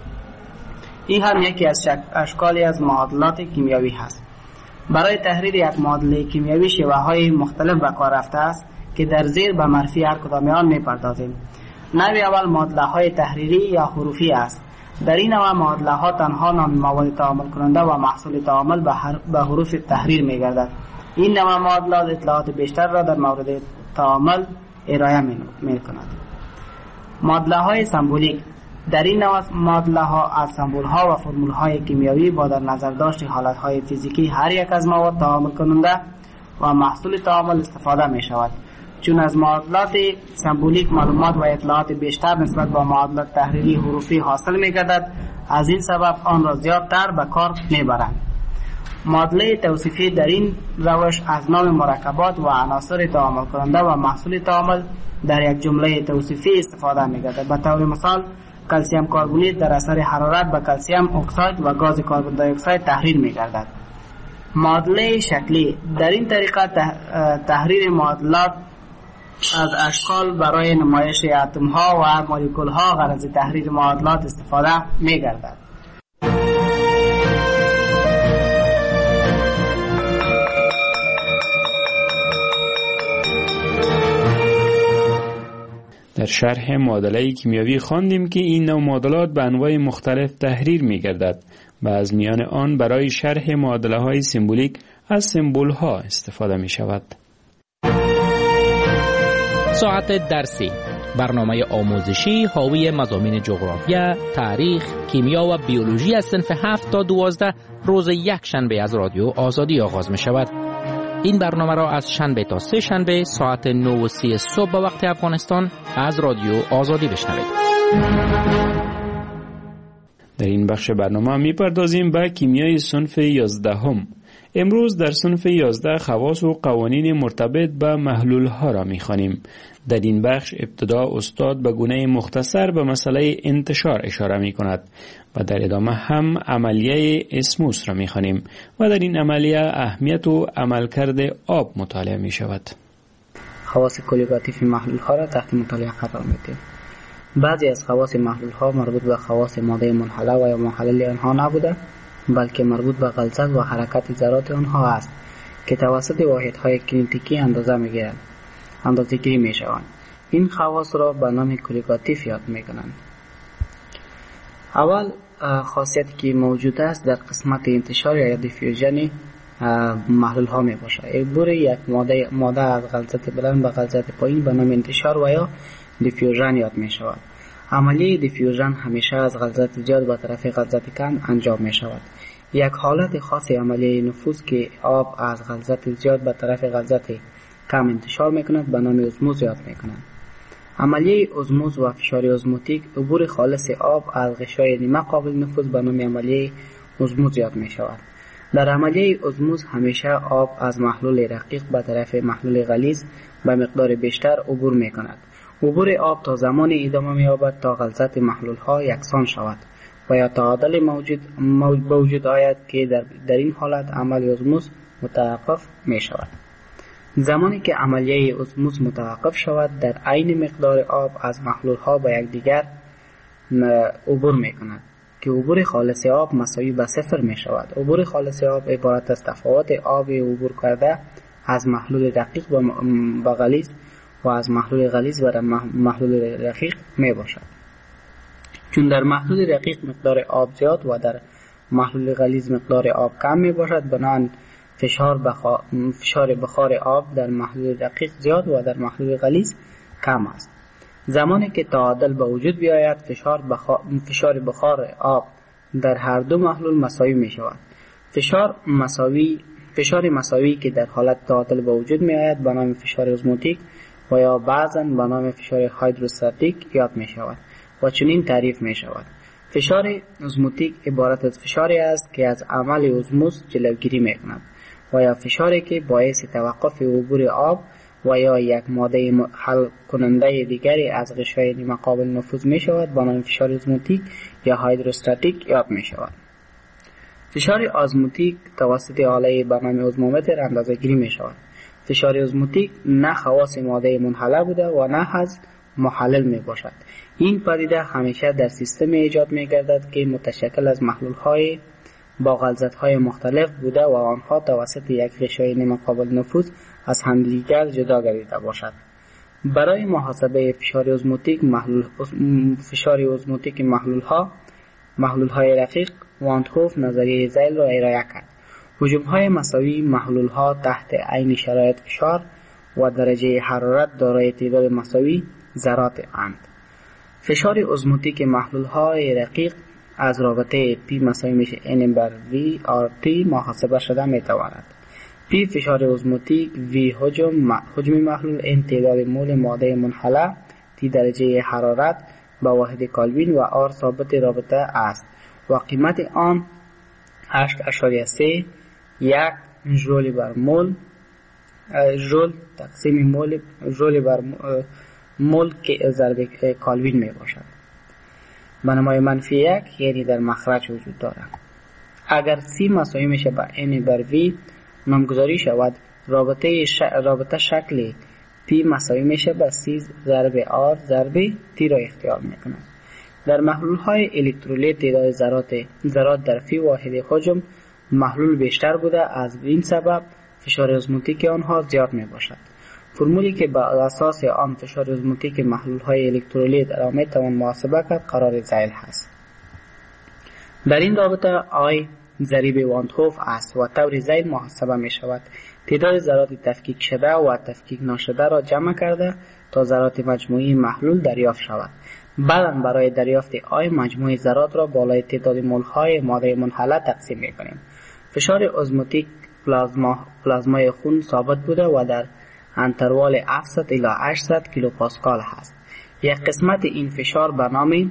این هم یکی از اشکالی از معادلات کیمیایی هست. برای تحریر یک معادله کیمیایی شیوه های مختلف به کار رفته است که در زیر به معرفی هر کدام آن میپردازیم. نوع اول معادله های تحریری یا حروفی است. در این نوع معادله ها تنها نام مواد تعامل کننده و محصول تعامل به, به حروف تحریر می گردد. این نوع معادلات اطلاعات بیشتر را در مورد تعامل ارائه می کند. معادله های سمبولیک. در این نوع معادله ها از سمبول ها و فرمول های کیمیایی با در نظر داشت حالت های فیزیکی هر یک از مواد تعامل کننده و محصول تعامل استفاده می شود. چون از معادلات سمبولیک معلومات و اطلاعات بیشتر نسبت با معادلات تحریری حروفی حاصل می گردد، از این سبب آن را زیادتر به کار می برند. معادله توصیفی در این روش از نام مرکبات و عناصر تعامل کننده و محصول تعامل در یک جمله توصیفی استفاده می گردد. به طور مثال کلسیم کربونیت در اثر حرارت به کلسیم اکساید و گاز کربن دی اکساید تحریر می گردد. معادله شکلی. در این طریقه تحریر معادلات از اشکال برای نمایش اتم ها و مولکول ها غرض تحریر معادلات استفاده می گردد. در شرح معادله کیمیایی خواندیم که این نوع معادلات به انواع مختلف تحریر می گردد و از میان آن برای شرح معادله های سمبولیک از سمبول ها استفاده می شود. ساعت درسی، برنامه آموزشی حاوی مضامین جغرافیا، تاریخ، کیمیا و بیولوژی از صنف هفت تا دوازده روز یک شنبه از رادیو آزادی آغاز می شود. این برنامه را از شنبه تا سه شنبه ساعت نه و سی صبح به وقت افغانستان از رادیو آزادی بشنوید. در این بخش برنامه می پردازیم به کیمیای صنف یازدهم. امروز در صنف یازده خواص و قوانین مرتبط به محلول ها را می خوانیم. در این بخش ابتدا استاد به گونه مختصر به مسئله انتشار اشاره می کند و در ادامه هم عملیه اسموس را می خوانیم و در این عملیه اهمیت و عملکرد آب مطالعه می شود. خواص کلیگاتیف محلول ها را تحت مطالعه قرار می دهیم. بعضی از خواص محلول ها مربوط به خواص ماده منحله و یا محلل آنها نبوده، بلکه مربوط به غلظت و حرکت ذرات آنها است که توسط واحدهای کینتیکی اندازه می‌گیرند، اندازه‌گیری می‌شوند. این خواص را به نام کلیگاتیف یاد می‌کنند. اول خاصیتی که موجود است در قسمت انتشار یا دیفیوژن محلول ها میباشد. عبور یک ماده ماده از غلظت بلند به غلظت پایین به نام انتشار و یا دیفیوژن یاد می‌شود. عملیه دیفیوژن همیشه از غلظت زیاد به طرف غلظت کم انجام می شود. یک حالت خاص عملیه نفوذ که آب از غلظت زیاد به طرف غلظت کم انتشار می کند به نام اسموز یاد می کنند. عملیه اسموز و فشار اسموتیک عبور خالص آب از غشای نیمه قابل نفوذ به نام عملیه اسموز یاد می شود. در عملیه اسموز همیشه آب از محلول رقیق به طرف محلول غلیظ به مقدار بیشتر عبور می کند. عبور آب تا زمان ادامه می‌یابد تا غلظت محلول ها یکسان شود. و یا تعادل موجود موجود آید که در, در این حالت عمل اسموس متوقف می شود. زمانی که عملیه اسموس متوقف شود در عین مقدار آب از محلول ها با یکدیگر عبور می کند که عبور خالص آب مساوی به صفر می شود. عبور خالص آب عبارت از تفاوت آب عبور کرده از محلول دقیق با غلیظ و از محلول غلیظ و محلول رقیق می باشد. چون در محلول رقیق مقدار آب زیاد و در محلول غلیظ مقدار آب کم می باشد، بنابراین فشار بخار فشار بخار آب در محلول دقیق زیاد و در محلول غلیظ کم است. زمانی که تعادل به وجود بیاید فشار بخار فشار بخار آب در هر دو محلول مساوی می شود. فشار مساوی فشار مساوی که در حالت تعادل به وجود می آید به نام فشار اسموتیک و یا بعضاً به نام فشار هیدروستاتیک یاد می شود و چنین تعریف می شود: فشار اسموتیک عبارت از فشاری است که از عمل اسموس جلوگیری می کند و یا فشاری که باعث توقف عبور آب و یا یک ماده حل کننده دیگری از غشای نیمه قابل نفوذ می شود با نام فشار اسموتیک یا هیدروستاتیک یاد می شود. فشار اسموتیک توسط آله به نام اسمومتر اندازه گیری می شود. فشار اسموتیک نه خواص ماده منحله بوده و نه از محلل می باشد. این پدیده همیشه در سیستم ایجاد می گردد که متشکل از محلول های با غلظت های مختلف بوده و آنها توسط یک غشای نیمه قابل نفوذ از همدیگر جدا گردیده باشد. برای محاسبه فشار اسموتیک محلول فشار اسموتیک محلول ها محلول های رقیق وان هوف نظریه زیل را ارائه کرد. حجم های مساوی محلول ها تحت عین شرایط فشار و درجه حرارت دارای تعداد مساوی ذرات اند. فشار اسموتیک محلول های رقیق از رابطه P مساوی میشه N بر V R T محاسبه شده میتواند. P فشار اسموتیک، V حجم حجم محلول، N تعداد مول ماده منحله، T درجه حرارت با واحد کلوین و R ثابت رابطه است و قیمت آن هشت اشاریه سه یک ژول بر مول ژول تقسیم مول ژول بر مول که ضرب کلوین می باشد. بنمای منفی یک یعنی در مخرج وجود دارد. اگر C مساوی میشه با N بر V نامگذاری شود رابطه ش... رابطه شکل P مساوی میشه با C ضرب R ضرب T را اختیار میکنه. در محلول های الکترولیت تعداد ذرات ذرات در فی واحد حجم محلول بیشتر بوده، از این سبب فشار اسموتیک آنها زیاد می باشد. فرمولی که بر اساس آن فشار اسموتیک محلول های الکترولیت را می توان محاسبه کرد قرار زیل هست. در این رابطه I ضریب وان هوف است و طور زیل محاسبه می شود. تعداد ذرات تفکیک شده و تفکیک نشده را جمع کرده تا ذرات مجموعی محلول دریافت شود. بعد برای دریافت آی مجموع ذرات را بالای تعداد مول های ماده منحله تقسیم می‌کنیم. فشار اسموتیک پلازما پلازمای خون ثابت بوده و در انتروال هفتصد الی هشتصد کیلو پاسکال است. یک قسمت این فشار به نام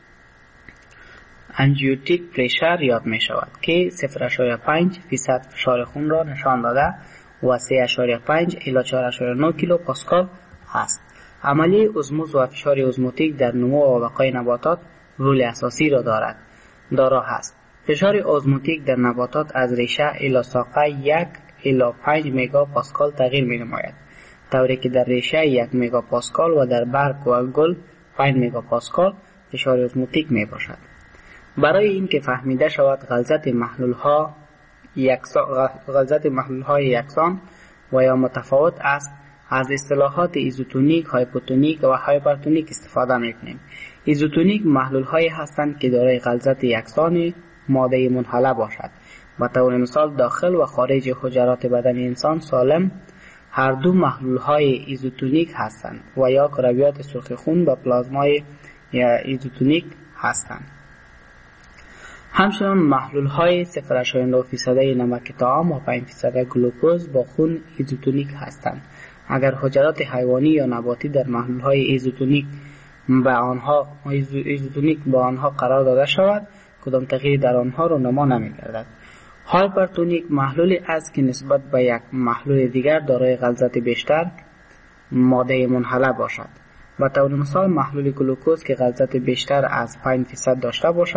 انژیوتیک پرشر یاد می شود که صفر اشاریه پنج فیصد فشار خون را نشان داده و سه اشاریه پنج الی چهار اشاریه نه کیلو پاسکال است. عملیه اسموز و فشار اسموتیک در نمو و بقای نباتات رول اساسی را دارد دارا هست. فشار اسموتیک در نباتات از ریشه الی ساقه یک الی پنج مگا پاسکال تغییر می نماید، طوری که در ریشه یک مگا پاسکال و در برگ و گل پنج مگا پاسکال فشار اسموتیک می باشد. برای اینکه فهمیده شود غلظت محلول ها یکسان غلظت محلول های یکسان و یا متفاوت است، از اصطلاحات ایزوتونیک، هایپوتونیک و هایپرتونیک استفاده میکنیم. ایزوتونیک محلول هایی هستند که دارای غلظت یکسان ماده منحله باشد. به طور مثال داخل و خارج حجرات بدن انسان سالم هر دو محلول های ایزوتونیک هستند و یا کرویات سرخ خون با پلازمای ایزوتونیک هستند. همچنان محلول های صفر اشاریه نه فیصد نمک طعام و پنج فیصد گلوکوز با خون ایزوتونیک هستند. اگر حجرات حیوانی یا نباتی در محلول های ایزوتونیک به آنها ایزوتونیک با آنها قرار داده شود، کدام تغییری در آنها رونما نمی‌گردد. هایپرتونیک محلولی است که نسبت به یک محلول دیگر دارای غلظت بیشتر ماده منحله باشد. به طور مثال محلول گلوکوز که غلظت بیشتر از پنج فیصد داشته باشد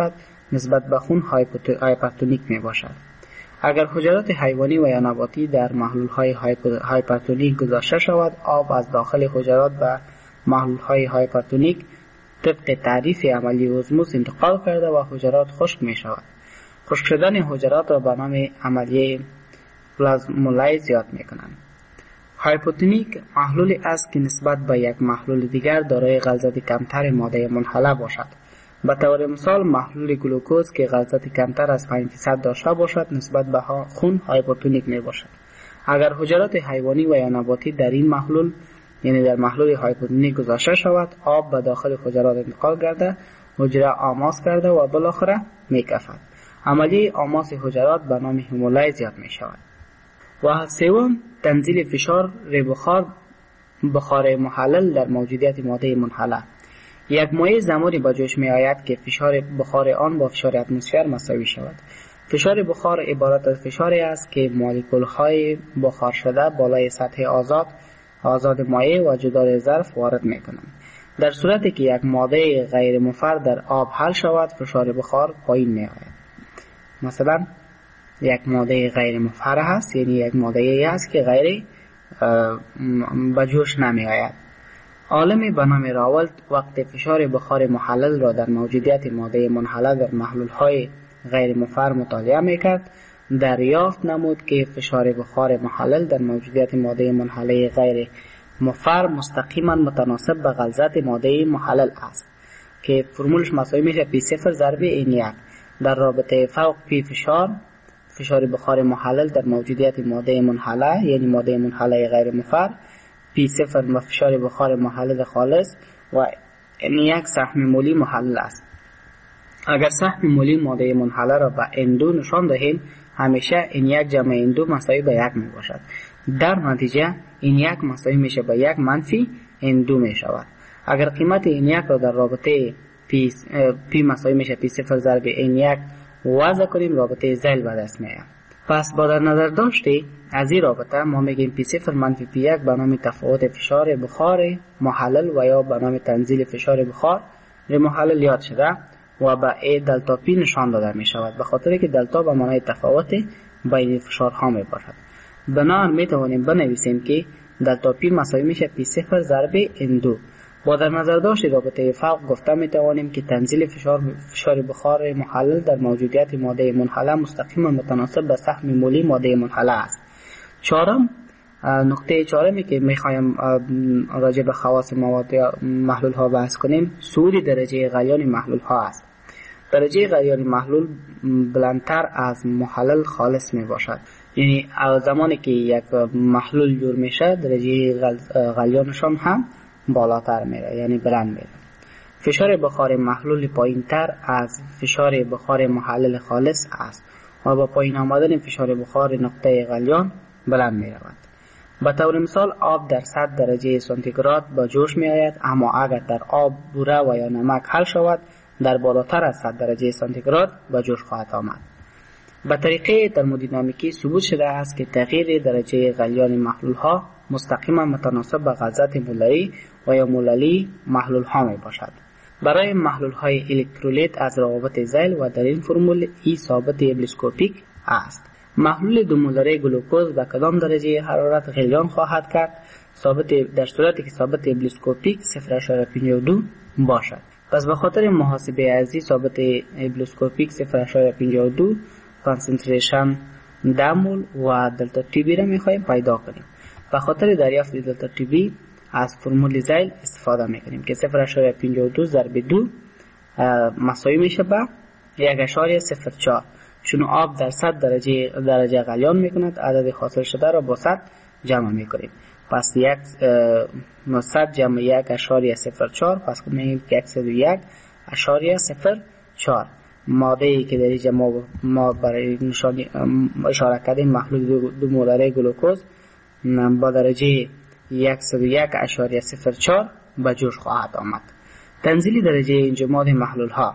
نسبت به خون هایپرتونیک می باشد. اگر حجرات حیوانی و یا نباتی در محلول‌های هایپرتونیک گذاشته شود، آب از داخل حجرات به محلول‌های هایپرتونیک طبق تعریف عملی اوزموس انتقال کرده و حجرات خشک می شود. خشک شدن حجرات را به نام عملیه پلازمولیز یاد می کنند. هایپوتونیک محلولی است که نسبت به یک محلول دیگر دارای غلظت کمتر ماده منحله باشد. به طور مثال محلول گلوکوز که غلظت کمتر از پنج درصد داشته باشد نسبت به خون هایپوتونیک می باشد. اگر حجرات حیوانی و یا نباتی در این محلول یعنی در محلول هایپوتونیک گذاشته شود، آب به داخل حجرات انتقال کرده، حجره آماس کرده و بالاخره می کفد. عملیه آماس حجرات به نام هیمولیز یاد می شود. و سوم تنزیل فشار بخار بخار محلل در موجودیت ماده منحله. یک مایع زمانی به جوش می آید که فشار بخار آن با فشار اتمسفر مساوی شود. فشار بخار عبارت از فشاری است که مولکول های بخار شده بالای سطح آزاد آزاد مایع و جدار ظرف وارد می کنند. در صورتی که یک ماده غیر مفر در آب حل شود، فشار بخار پایین می آید. مثلا یک ماده غیر مفر هست، یعنی یک ماده ای است که غیر به جوش نمی آید. عالم به نام راولت وقت فشار بخار محلل را در موجودیت ماده منحله در محلول های غیر مفر مطالعه می کرد، دریافت نمود که فشار بخار محلل در موجودیت ماده منحله غیر مفر مستقیما متناسب به غلظت ماده محلل است که فرمولش مساوی میشه پی صفر ضرب این یک در رابطه فوق پی فشار فشار بخار محلل در موجودیت ماده منحله یعنی ماده منحله غیر مفر پی صفر و فشار بخار محلل خالص و این یک سهم مولی محلل است. اگر سهم مولی ماده منحله را به ان دو نشان دهیم، همیشه این یک جمع این دو مساوی به یک می باشد. در نتیجه این یک مساوی میشه به یک منفی این دو می شود. اگر قیمت این یک را در رابطه پی, پی مساوی میشه پی صفر ضرب این یک وضع کنیم، رابطه زیل به دست میاد. پس با در نظر داشتی از این رابطه ما میگیم پی صفر منفی پی یک به نام تفاوت فشار بخار محلل و یا به نام تنزیل فشار بخار محلل یاد شده و به ای دلتا پی نشان داده می شود، به خاطر که دلتا به معنای تفاوت بین فشارها می باشد. بنابراین می توانیم بنویسیم که دلتا پی مساوی میشه پی صفر ضرب این دو. با در نظر داشت رابطه فوق گفته می توانیم که تنزیل فشار فشار بخار محلل در موجودیت ماده منحله مستقیما متناسب به سهم مولی ماده منحله است. چهارم، نقطه چهارمی که می خواهیم راجع به خواص مواد یا محلول ها بحث کنیم، صعود درجه غلیان محلول ها است. درجه غلیان محلول بلندتر از محلل خالص می باشد، یعنی زمانی که یک محلول جور میشه درجه غلیانشان هم بالاتر میره، یعنی بلند میره. فشار بخار محلول پایین تر از فشار بخار محلل خالص است و با پایین آمدن فشار بخار نقطه غلیان بلند می رود. به طور مثال آب در صد درجه سانتیگراد به جوش می آید، اما اگر در آب بوره و یا نمک حل شود در بالاتر از صد درجه سانتیگراد به جوش خواهد آمد. به طریقه ترمودینامیکی ثبوت شده است که تغییر درجه غلیان محلول ها مستقیما متناسب به غلظت مولری و یا موللی محلول ها می باشد. برای محلول های الکترولیت از روابط ذیل و در این فرمول ای ثابت ابلیسکوپیک است. محلول دو مولری گلوکوز به کدام درجه حرارت غلیان خواهد کرد؟ ثابت در صورتی که ثابت ابلیسکوپیک صفر ممیز پنجاه و دو باشد. پس به خاطر محاسبه ازی ثابت ابلیسکوپیک صفر ممیز پنجاه و دو کانسنتریشن دمول و دلتا تی بی را میخواهیم پیدا کنیم. به خاطر دریافت دلتا تی بی از فرمول ذیل استفاده میکنیم که صفر ممیز پنجاه و دو ضرب دو مساوی میشه به یک ممیز صفر چهار. چون آب در صد درجه درجه غلیان میکند، عدد حاصل شده را با صد جمع میکنیم. پس یک صد جمع یک اشاریه صفر چهار، پس میگیم که صد و یک اشاریه صفر چهار. ماده ای که در اینجا ما, ما برای نشانی اشاره کردیم محلول دو, دو مولری گلوکوز با درجه صد و یک اشاریه صفر چهار به جوش خواهد آمد. تنزیل درجه انجماد محلول ها.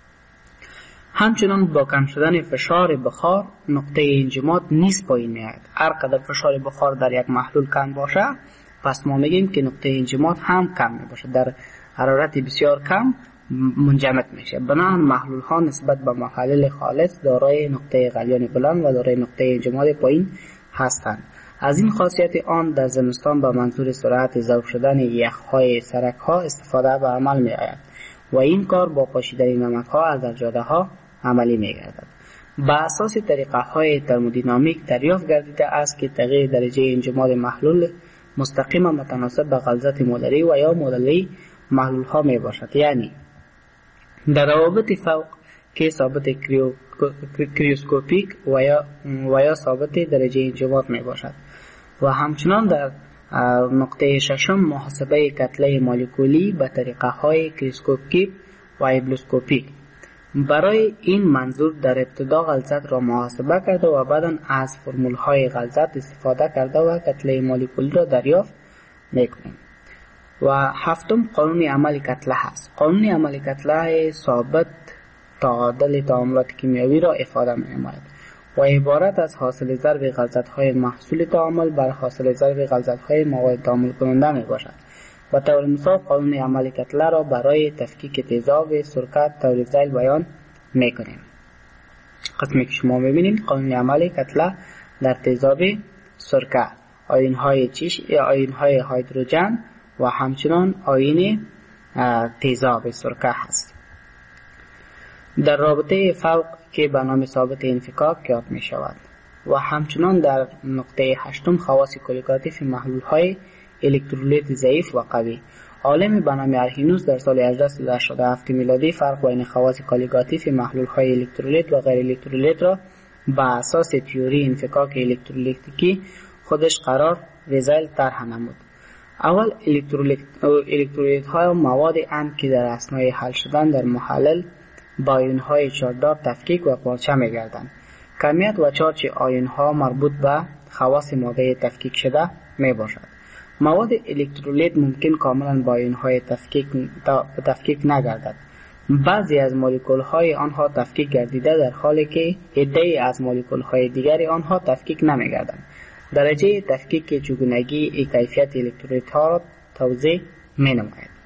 همچنان با کم شدن فشار بخار نقطه انجماد نیز پایین میاد. هر قدر فشار بخار در یک محلول کم باشه، پس ما میگیم که نقطه انجماد هم کم می باشه. در حرارت بسیار کم منجمد میشه. بنابراین محلول ها نسبت به محلل خالص دارای نقطه غلیان بلند و دارای نقطه انجماد پایین هستند. از این خاصیت آن در زمستان به منظور سرعت ذوب شدن یخهای سرک ها استفاده به عمل می آید و این کار با پاشیدن نمک ها از در جاده ها عملی می گردد. با اساس طریقه های ترمودینامیک دریافت گردیده است که تغییر درجه انجماد محلول مستقیما متناسب به غلظت مولری و یا مولری محلول ها می باشد. یعنی در روابط فوق که ثابت کریو کریوسکوپیک و یا و یا ثابت درجه انجماد می باشد و همچنان در نقطه ششم محاسبه کتله مولکولی به طریقه های کریوسکوپیک و ایبلوسکوپیک. برای این منظور در ابتدا غلظت را محاسبه کرده و بعدا از فرمول های غلظت استفاده کرده و کتله مولکولی را دریافت میکنیم. و هفتم قانون عمل کتله هست. قانون عمل کتله ثابت تعادل تعاملات کیمیایی را افاده می‌نماید و عبارت از حاصل ضرب غلظت‌های محصول تعامل بر حاصل ضرب غلظت‌های مواد تعامل کننده میباشد. به طور مثال قانون عمل کتله را برای تفکیک تیزاب سرکه طور ذیل بیان میکنیم. قسمی که شما میبینید قانون عمل کتله در تیزاب سرکه آیون‌های چیش یا آیون‌های هیدروژن و همچنان آیون تیزاب سرکه هست. در رابطه فوق که به نام ثابت انفکاک یاد می شود و همچنان در نقطه هشتم خواص کلیگاتیف محلول های الکترولیت ضعیف و قوی. عالم به نام ارهینوس در سال هزار و هشتصد و هشتاد و هفت میلادی فرق بین خواص کلیگاتیف محلول های الکترولیت و غیر الکترولیت را با اساس تئوری انفکاک الکترولیتیکی خودش قرار و ذیل طرح نمود. اول الکترولیت های مواد اند که در اثنای حل شدن در محلل با آیون های چارجدار تفکیک و پارچه می گردند. کمیت و چارج آیون ها مربوط به خواص ماده تفکیک شده می باشد. مواد الکترولیت ممکن کاملا با آیون های تفکیک, تفکیک نگردد. بعضی از مولکول های آنها تفکیک گردیده در حالی که عده‌ای از مولکول های دیگری آنها تفکیک نمی گردند. درجه تفکیک چگونگی کیفیت الکترولیت ها را توضیح می نماید.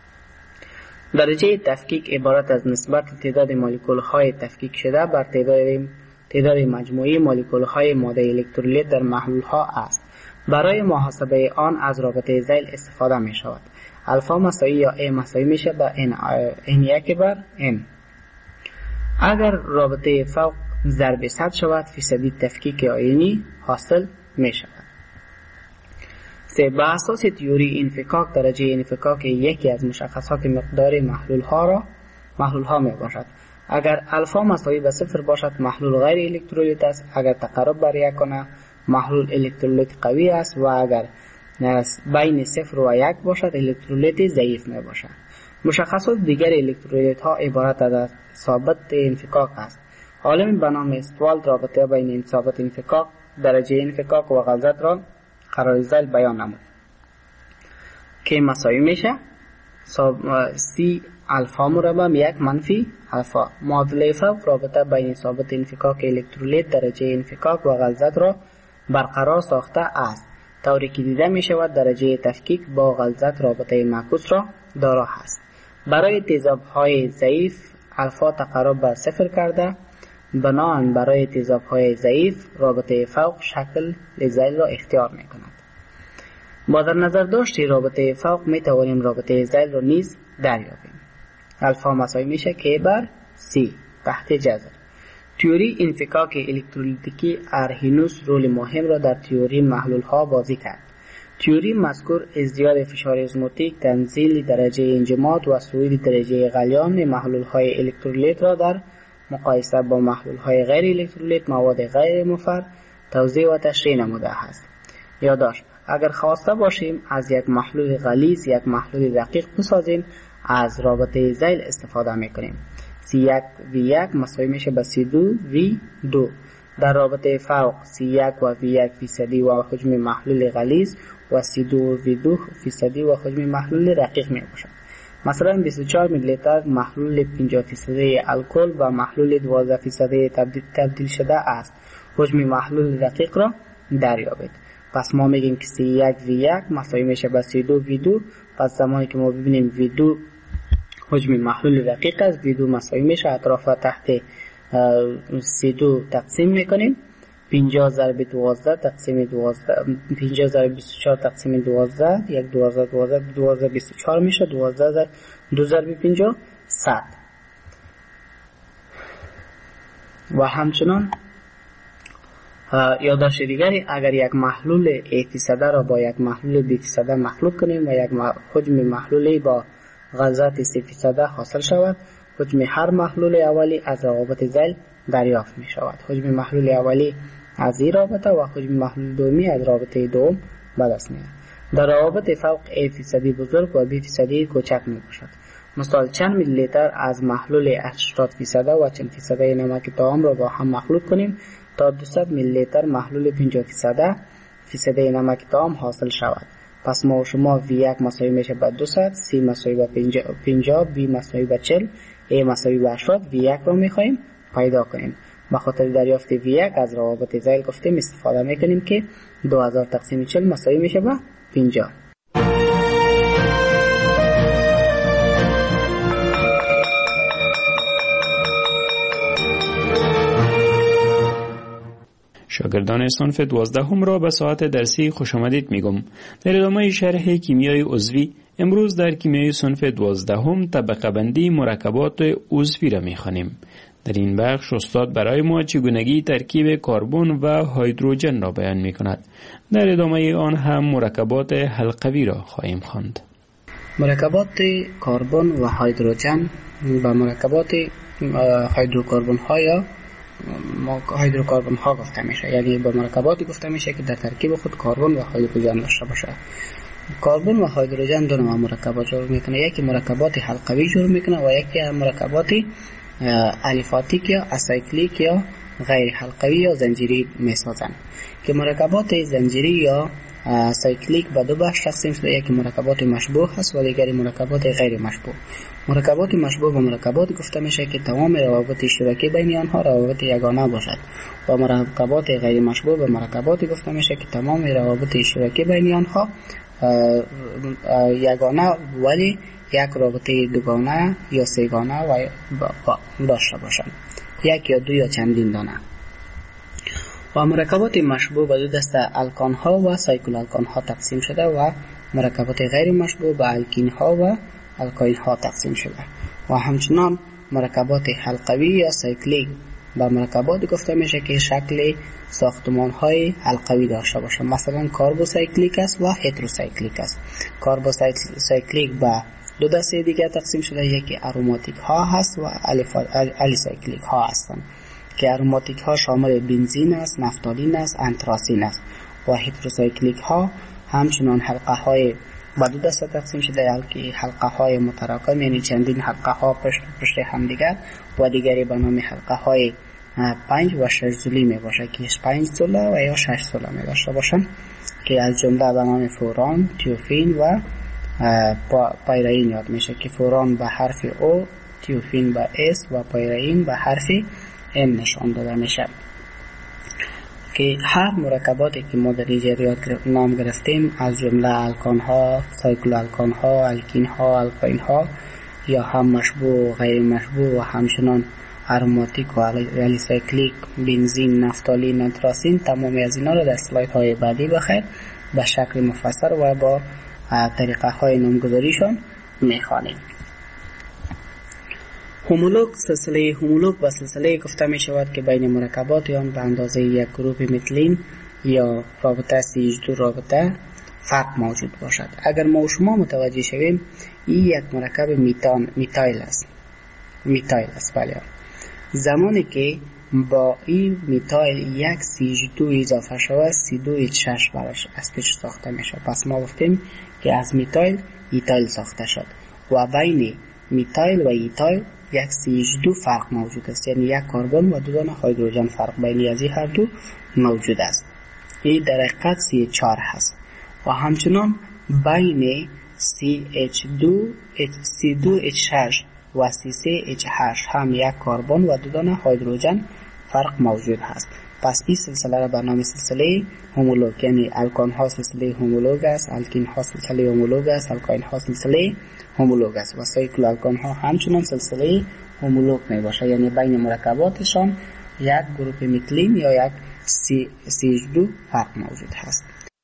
درجه تفکیک عبارت از نسبت تعداد مولکول های تفکیک شده بر تعداد تعداد مجموعی مولکول های ماده الکترولیت در محلول ها است. برای محاسبه آن از رابطه ذیل استفاده می شود. الفا مساوی یا ا مساوی میشه به n یک بر n. اگر رابطه فوق ضرب صد شود فیصدی تفکیک آیونی حاصل می شود. سه با اساس تئوری انفکاک درجه انفکاک یکی از مشخصات مقدار محلول ها را محلول ها می باشد. اگر الفا مساوی به صفر باشد محلول غیر الکترولیت است. اگر تقرب بر یک کنه محلول الکترولیت قوی است و اگر بین صفر و یک باشد الکترولیت ضعیف می باشد. مشخصات دیگر الکترولیت ها عبارت از ثابت انفکاک است. عالم به نام استوالد رابطه بین این ثابت انفکاک درجه انفکاک و غلظت را قرار ذیل بیان نمود که مساوی میشه سی الفا مربع یک منفی الفا. معادله فوق رابطه بین ثابت انفکاک الکترولیت درجه انفکاک و غلظت را برقرار ساخته است. طوری که دیده می شود درجه تفکیک با غلظت رابطه معکوس را دارا است. برای تیزاب های ضعیف الفا تقرب بر صفر کرده. بنابراین برای تیزاب های ضعیف رابطه فوق شکل ذیل را اختیار می کند. با در نظر داشتی رابطه فوق می توانیم رابطه ذیل را نیز دریابیم. الفا مساوی میشه که بر سی تحت جذر. تئوری انفکاک الکترولیتیکی ارهینوس رول مهم را در تئوری محلول ها بازی کرد. تئوری مذکور ازدیاد فشار ازموتیک، تنزیل درجه انجماد و صعود درجه غلیان محلول های الکترولیت را در مقایسه با محلول های غیر الکترولیت مواد غیر مفر توضیح و تشریح نموده است. یادداشت: اگر خواسته باشیم از یک محلول غلیظ یک محلول دقیق بسازیم از رابطه ذیل استفاده میکنیم. سی یک وی یک مساوی میشه به سی دو وی دو. در رابطه فوق سی یک و وی یک فیصدی و حجم محلول غلیظ و سی دو وی دو فیصدی و حجم محلول رقیق می باشد. مثلا بیست و چهار میلی لیتر محلول پنجاه فیصدی الکل و محلول دوازده فیصدی تبدیل, تبدیل شده است. حجم محلول رقیق را دریابید. پس ما میگیم که سی یک وی یک مساوی میشه به سی دو وی دو. پس زمانی که ما ببینیم وی دو حجم محلول رقیق است. وی دو مساوی میشه، اطراف تحت سی دو تقسیم میکنیم. پنجاه ضرب دوازده تقسیم دوازده، پنجاه ضرب بیست و چهار تقسیم دوازده، یک دوازده دوازده دوازده بیست و چهار میشه. دوازده ضرب دو ضرب پنجاه صد. و همچنان یادداشت دیگری، اگر یک محلول ای فیصده را با یک محلول بی فیصده مخلوط کنیم و یک حجم محلولی با غلظت سی فیصده حاصل شود، حجم هر محلول اولی از روابط ذیل دریافت می شود. حجم محلول اولی از این رابطه و حجم محلول دومی از رابطه دوم به دست می آید. در روابط فوق A فیصدی بزرگ و B فیصدی کوچک می باشد. مثال چند میلی لیتر از محلول هشتاد فیصده و چند فیصده نمک طعام را با هم مخلوط کنیم تا دویست میلی لیتر محلول پنجاه فیصده فیصده نمک طعام حاصل شود. پس ما و شما وی یک مساوی میشه به دویست، C مساوی به پنجاه، B مساوی به چهل، A مساوی به هشتاد. وی یک را میخواهیم پیدا کنیم. به خاطر دریافت وی یک از روابط ذیل گفتیم استفاده میکنیم که دو هزار تقسیم چهل مساوی میشه به پنجاه. شاگردان صنف دوازدهم را به ساعت درسی خوش آمدید میگم. در ادامه شرح کیمیای عضوی امروز در کیمیای صنف دوازدهم طبقه بندی مرکبات عضوی را میخوانیم. در این بخش استاد برای ما چگونگی ترکیب کربن و هیدروژن را بیان میکند. در ادامه آن هم مرکبات حلقوی را خواهیم خواند. مرکبات کربن و هیدروژن و مرکبات هیدروکربن ها یا هیدروکربن ها گفته میشه، یعنی به مرکباتی گفته میشه که در ترکیب خود کربن و هیدروژن داشته باشه. کربن و هیدروژن دو نوع مرکبات جور میکنه، یکی مرکبات حلقوی جور میکنه و یکی مرکبات الیفاتیک یا اسایکلیک یا غیر حلقوی یا زنجیری میسازن. که مرکبات زنجیری یا سایکلیک به دو بخش تقسیم شده، یکی مرکبات مشبوه هست و دیگری مرکبات غیر مشبوه. مرکبات مشبوه و مرکبات گفته میشه که تمام روابط اشتراکی بین آنها روابط یگانه باشد و مرکبات غیر مشبوه و مرکبات گفته میشه که تمام روابط اشتراکی بین آنها یگانه ولی یک رابطه دوگانه یا سه‌گانه و داشته باشند، یک یا دو یا چندین دانه. و مرکبات مشبوه به دو دسته الکان ها و سایکل الکان ها تقسیم شده و مرکبات غیر مشبوه به الکین ها و الکایل ها تقسیم شده. و همچنان مرکبات حلقوی یا سایکلیک به مرکبات گفته میشه که شکل ساختمان های حلقوی داشته باشه، مثلا کاربوسایکلیک است و هتروسایکلیک است. کاربوسایکلیک به دو دسته دیگر تقسیم شده، یکی اروماتیک ها هست و الیسایکلیک ها هستند که اروماتیک ها شامل بنزین است، نفتالین است، انتراسین است. و هتروسایکلیک ها همچنان حلقه های به دو دسته تقسیم شده، که حلقه های متراکم یعنی چندین حلقه ها پشت پشت هم دیگر و دیگری به نام حلقه های پنج و شش زولی می باشه که پنج زوله و یا شش زوله می داشته باشن که از جمله به نام فوران، تیوفین و پایرین یاد میشه که فوران به حرف او، تیوفین به اس و پایرین به حرف ام نشان داده میشه. که هر مرکباتی که ما در اینجا نام گرفتیم از جمله الکان ها، سایکل الکان ها، الکین ها، الکاین ها یا هم مشبوه و غیر مشبوه و همچنان اروماتیک و الیسایکلیک، بنزین، نفتالین، انتراسین، تمامی از اینا را در اسلاید های بعدی بخیر به شکل مفصل و با طریقه های نامگذاریشان میخوانیم. هومولوگ، سلسله هومولوگ و سلسله گفته می شود که بین مرکبات آن به اندازه یک گروپ متلین یا رابطه سی اچ دو رابطه فرق موجود باشد. اگر ما و شما متوجه شویم این یک مرکب میتان میتایل است. میتایل است بله. زمانی که با این میتایل یک سی اچ دو اضافه شود سی دو اچ شش براش از پیش ساخته می شود. پس ما گفتیم که از میتایل ایتایل ساخته شد و بین میتایل و ایتایل یک سی اچ دو فرق موجود است، یعنی یک کربن و دو دانه هیدروژن فرق بین از این هر دو موجود است. این در حقیقت سی اچ چهار هست. و همچنان بین سی اچ دو سی دو اچ شش و سی سه اچ هشت هم یک کربن و دو دانه هیدروژن فرق موجود هست. پس این سلسله را به نام سلسله هومولوگ، یعنی الکان ها سلسله هومولوگ است، الکین ها سلسله هومولوگ است، الکاین ها سلسله هومولوگ است و سایکلوالکان ها همچنان سلسله هومولوگ می باشه، یعنی بین مرکباتشان یک گروپ میتیلین یا یک سی اچ دو فرق موجود هست.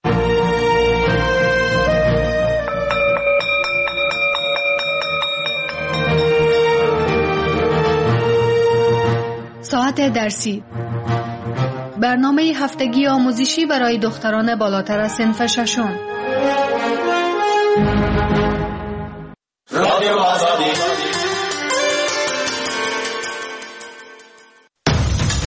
ساعت درسی، برنامه هفتگی آموزشی برای دختران بالاتر از صنف ششم. رادیو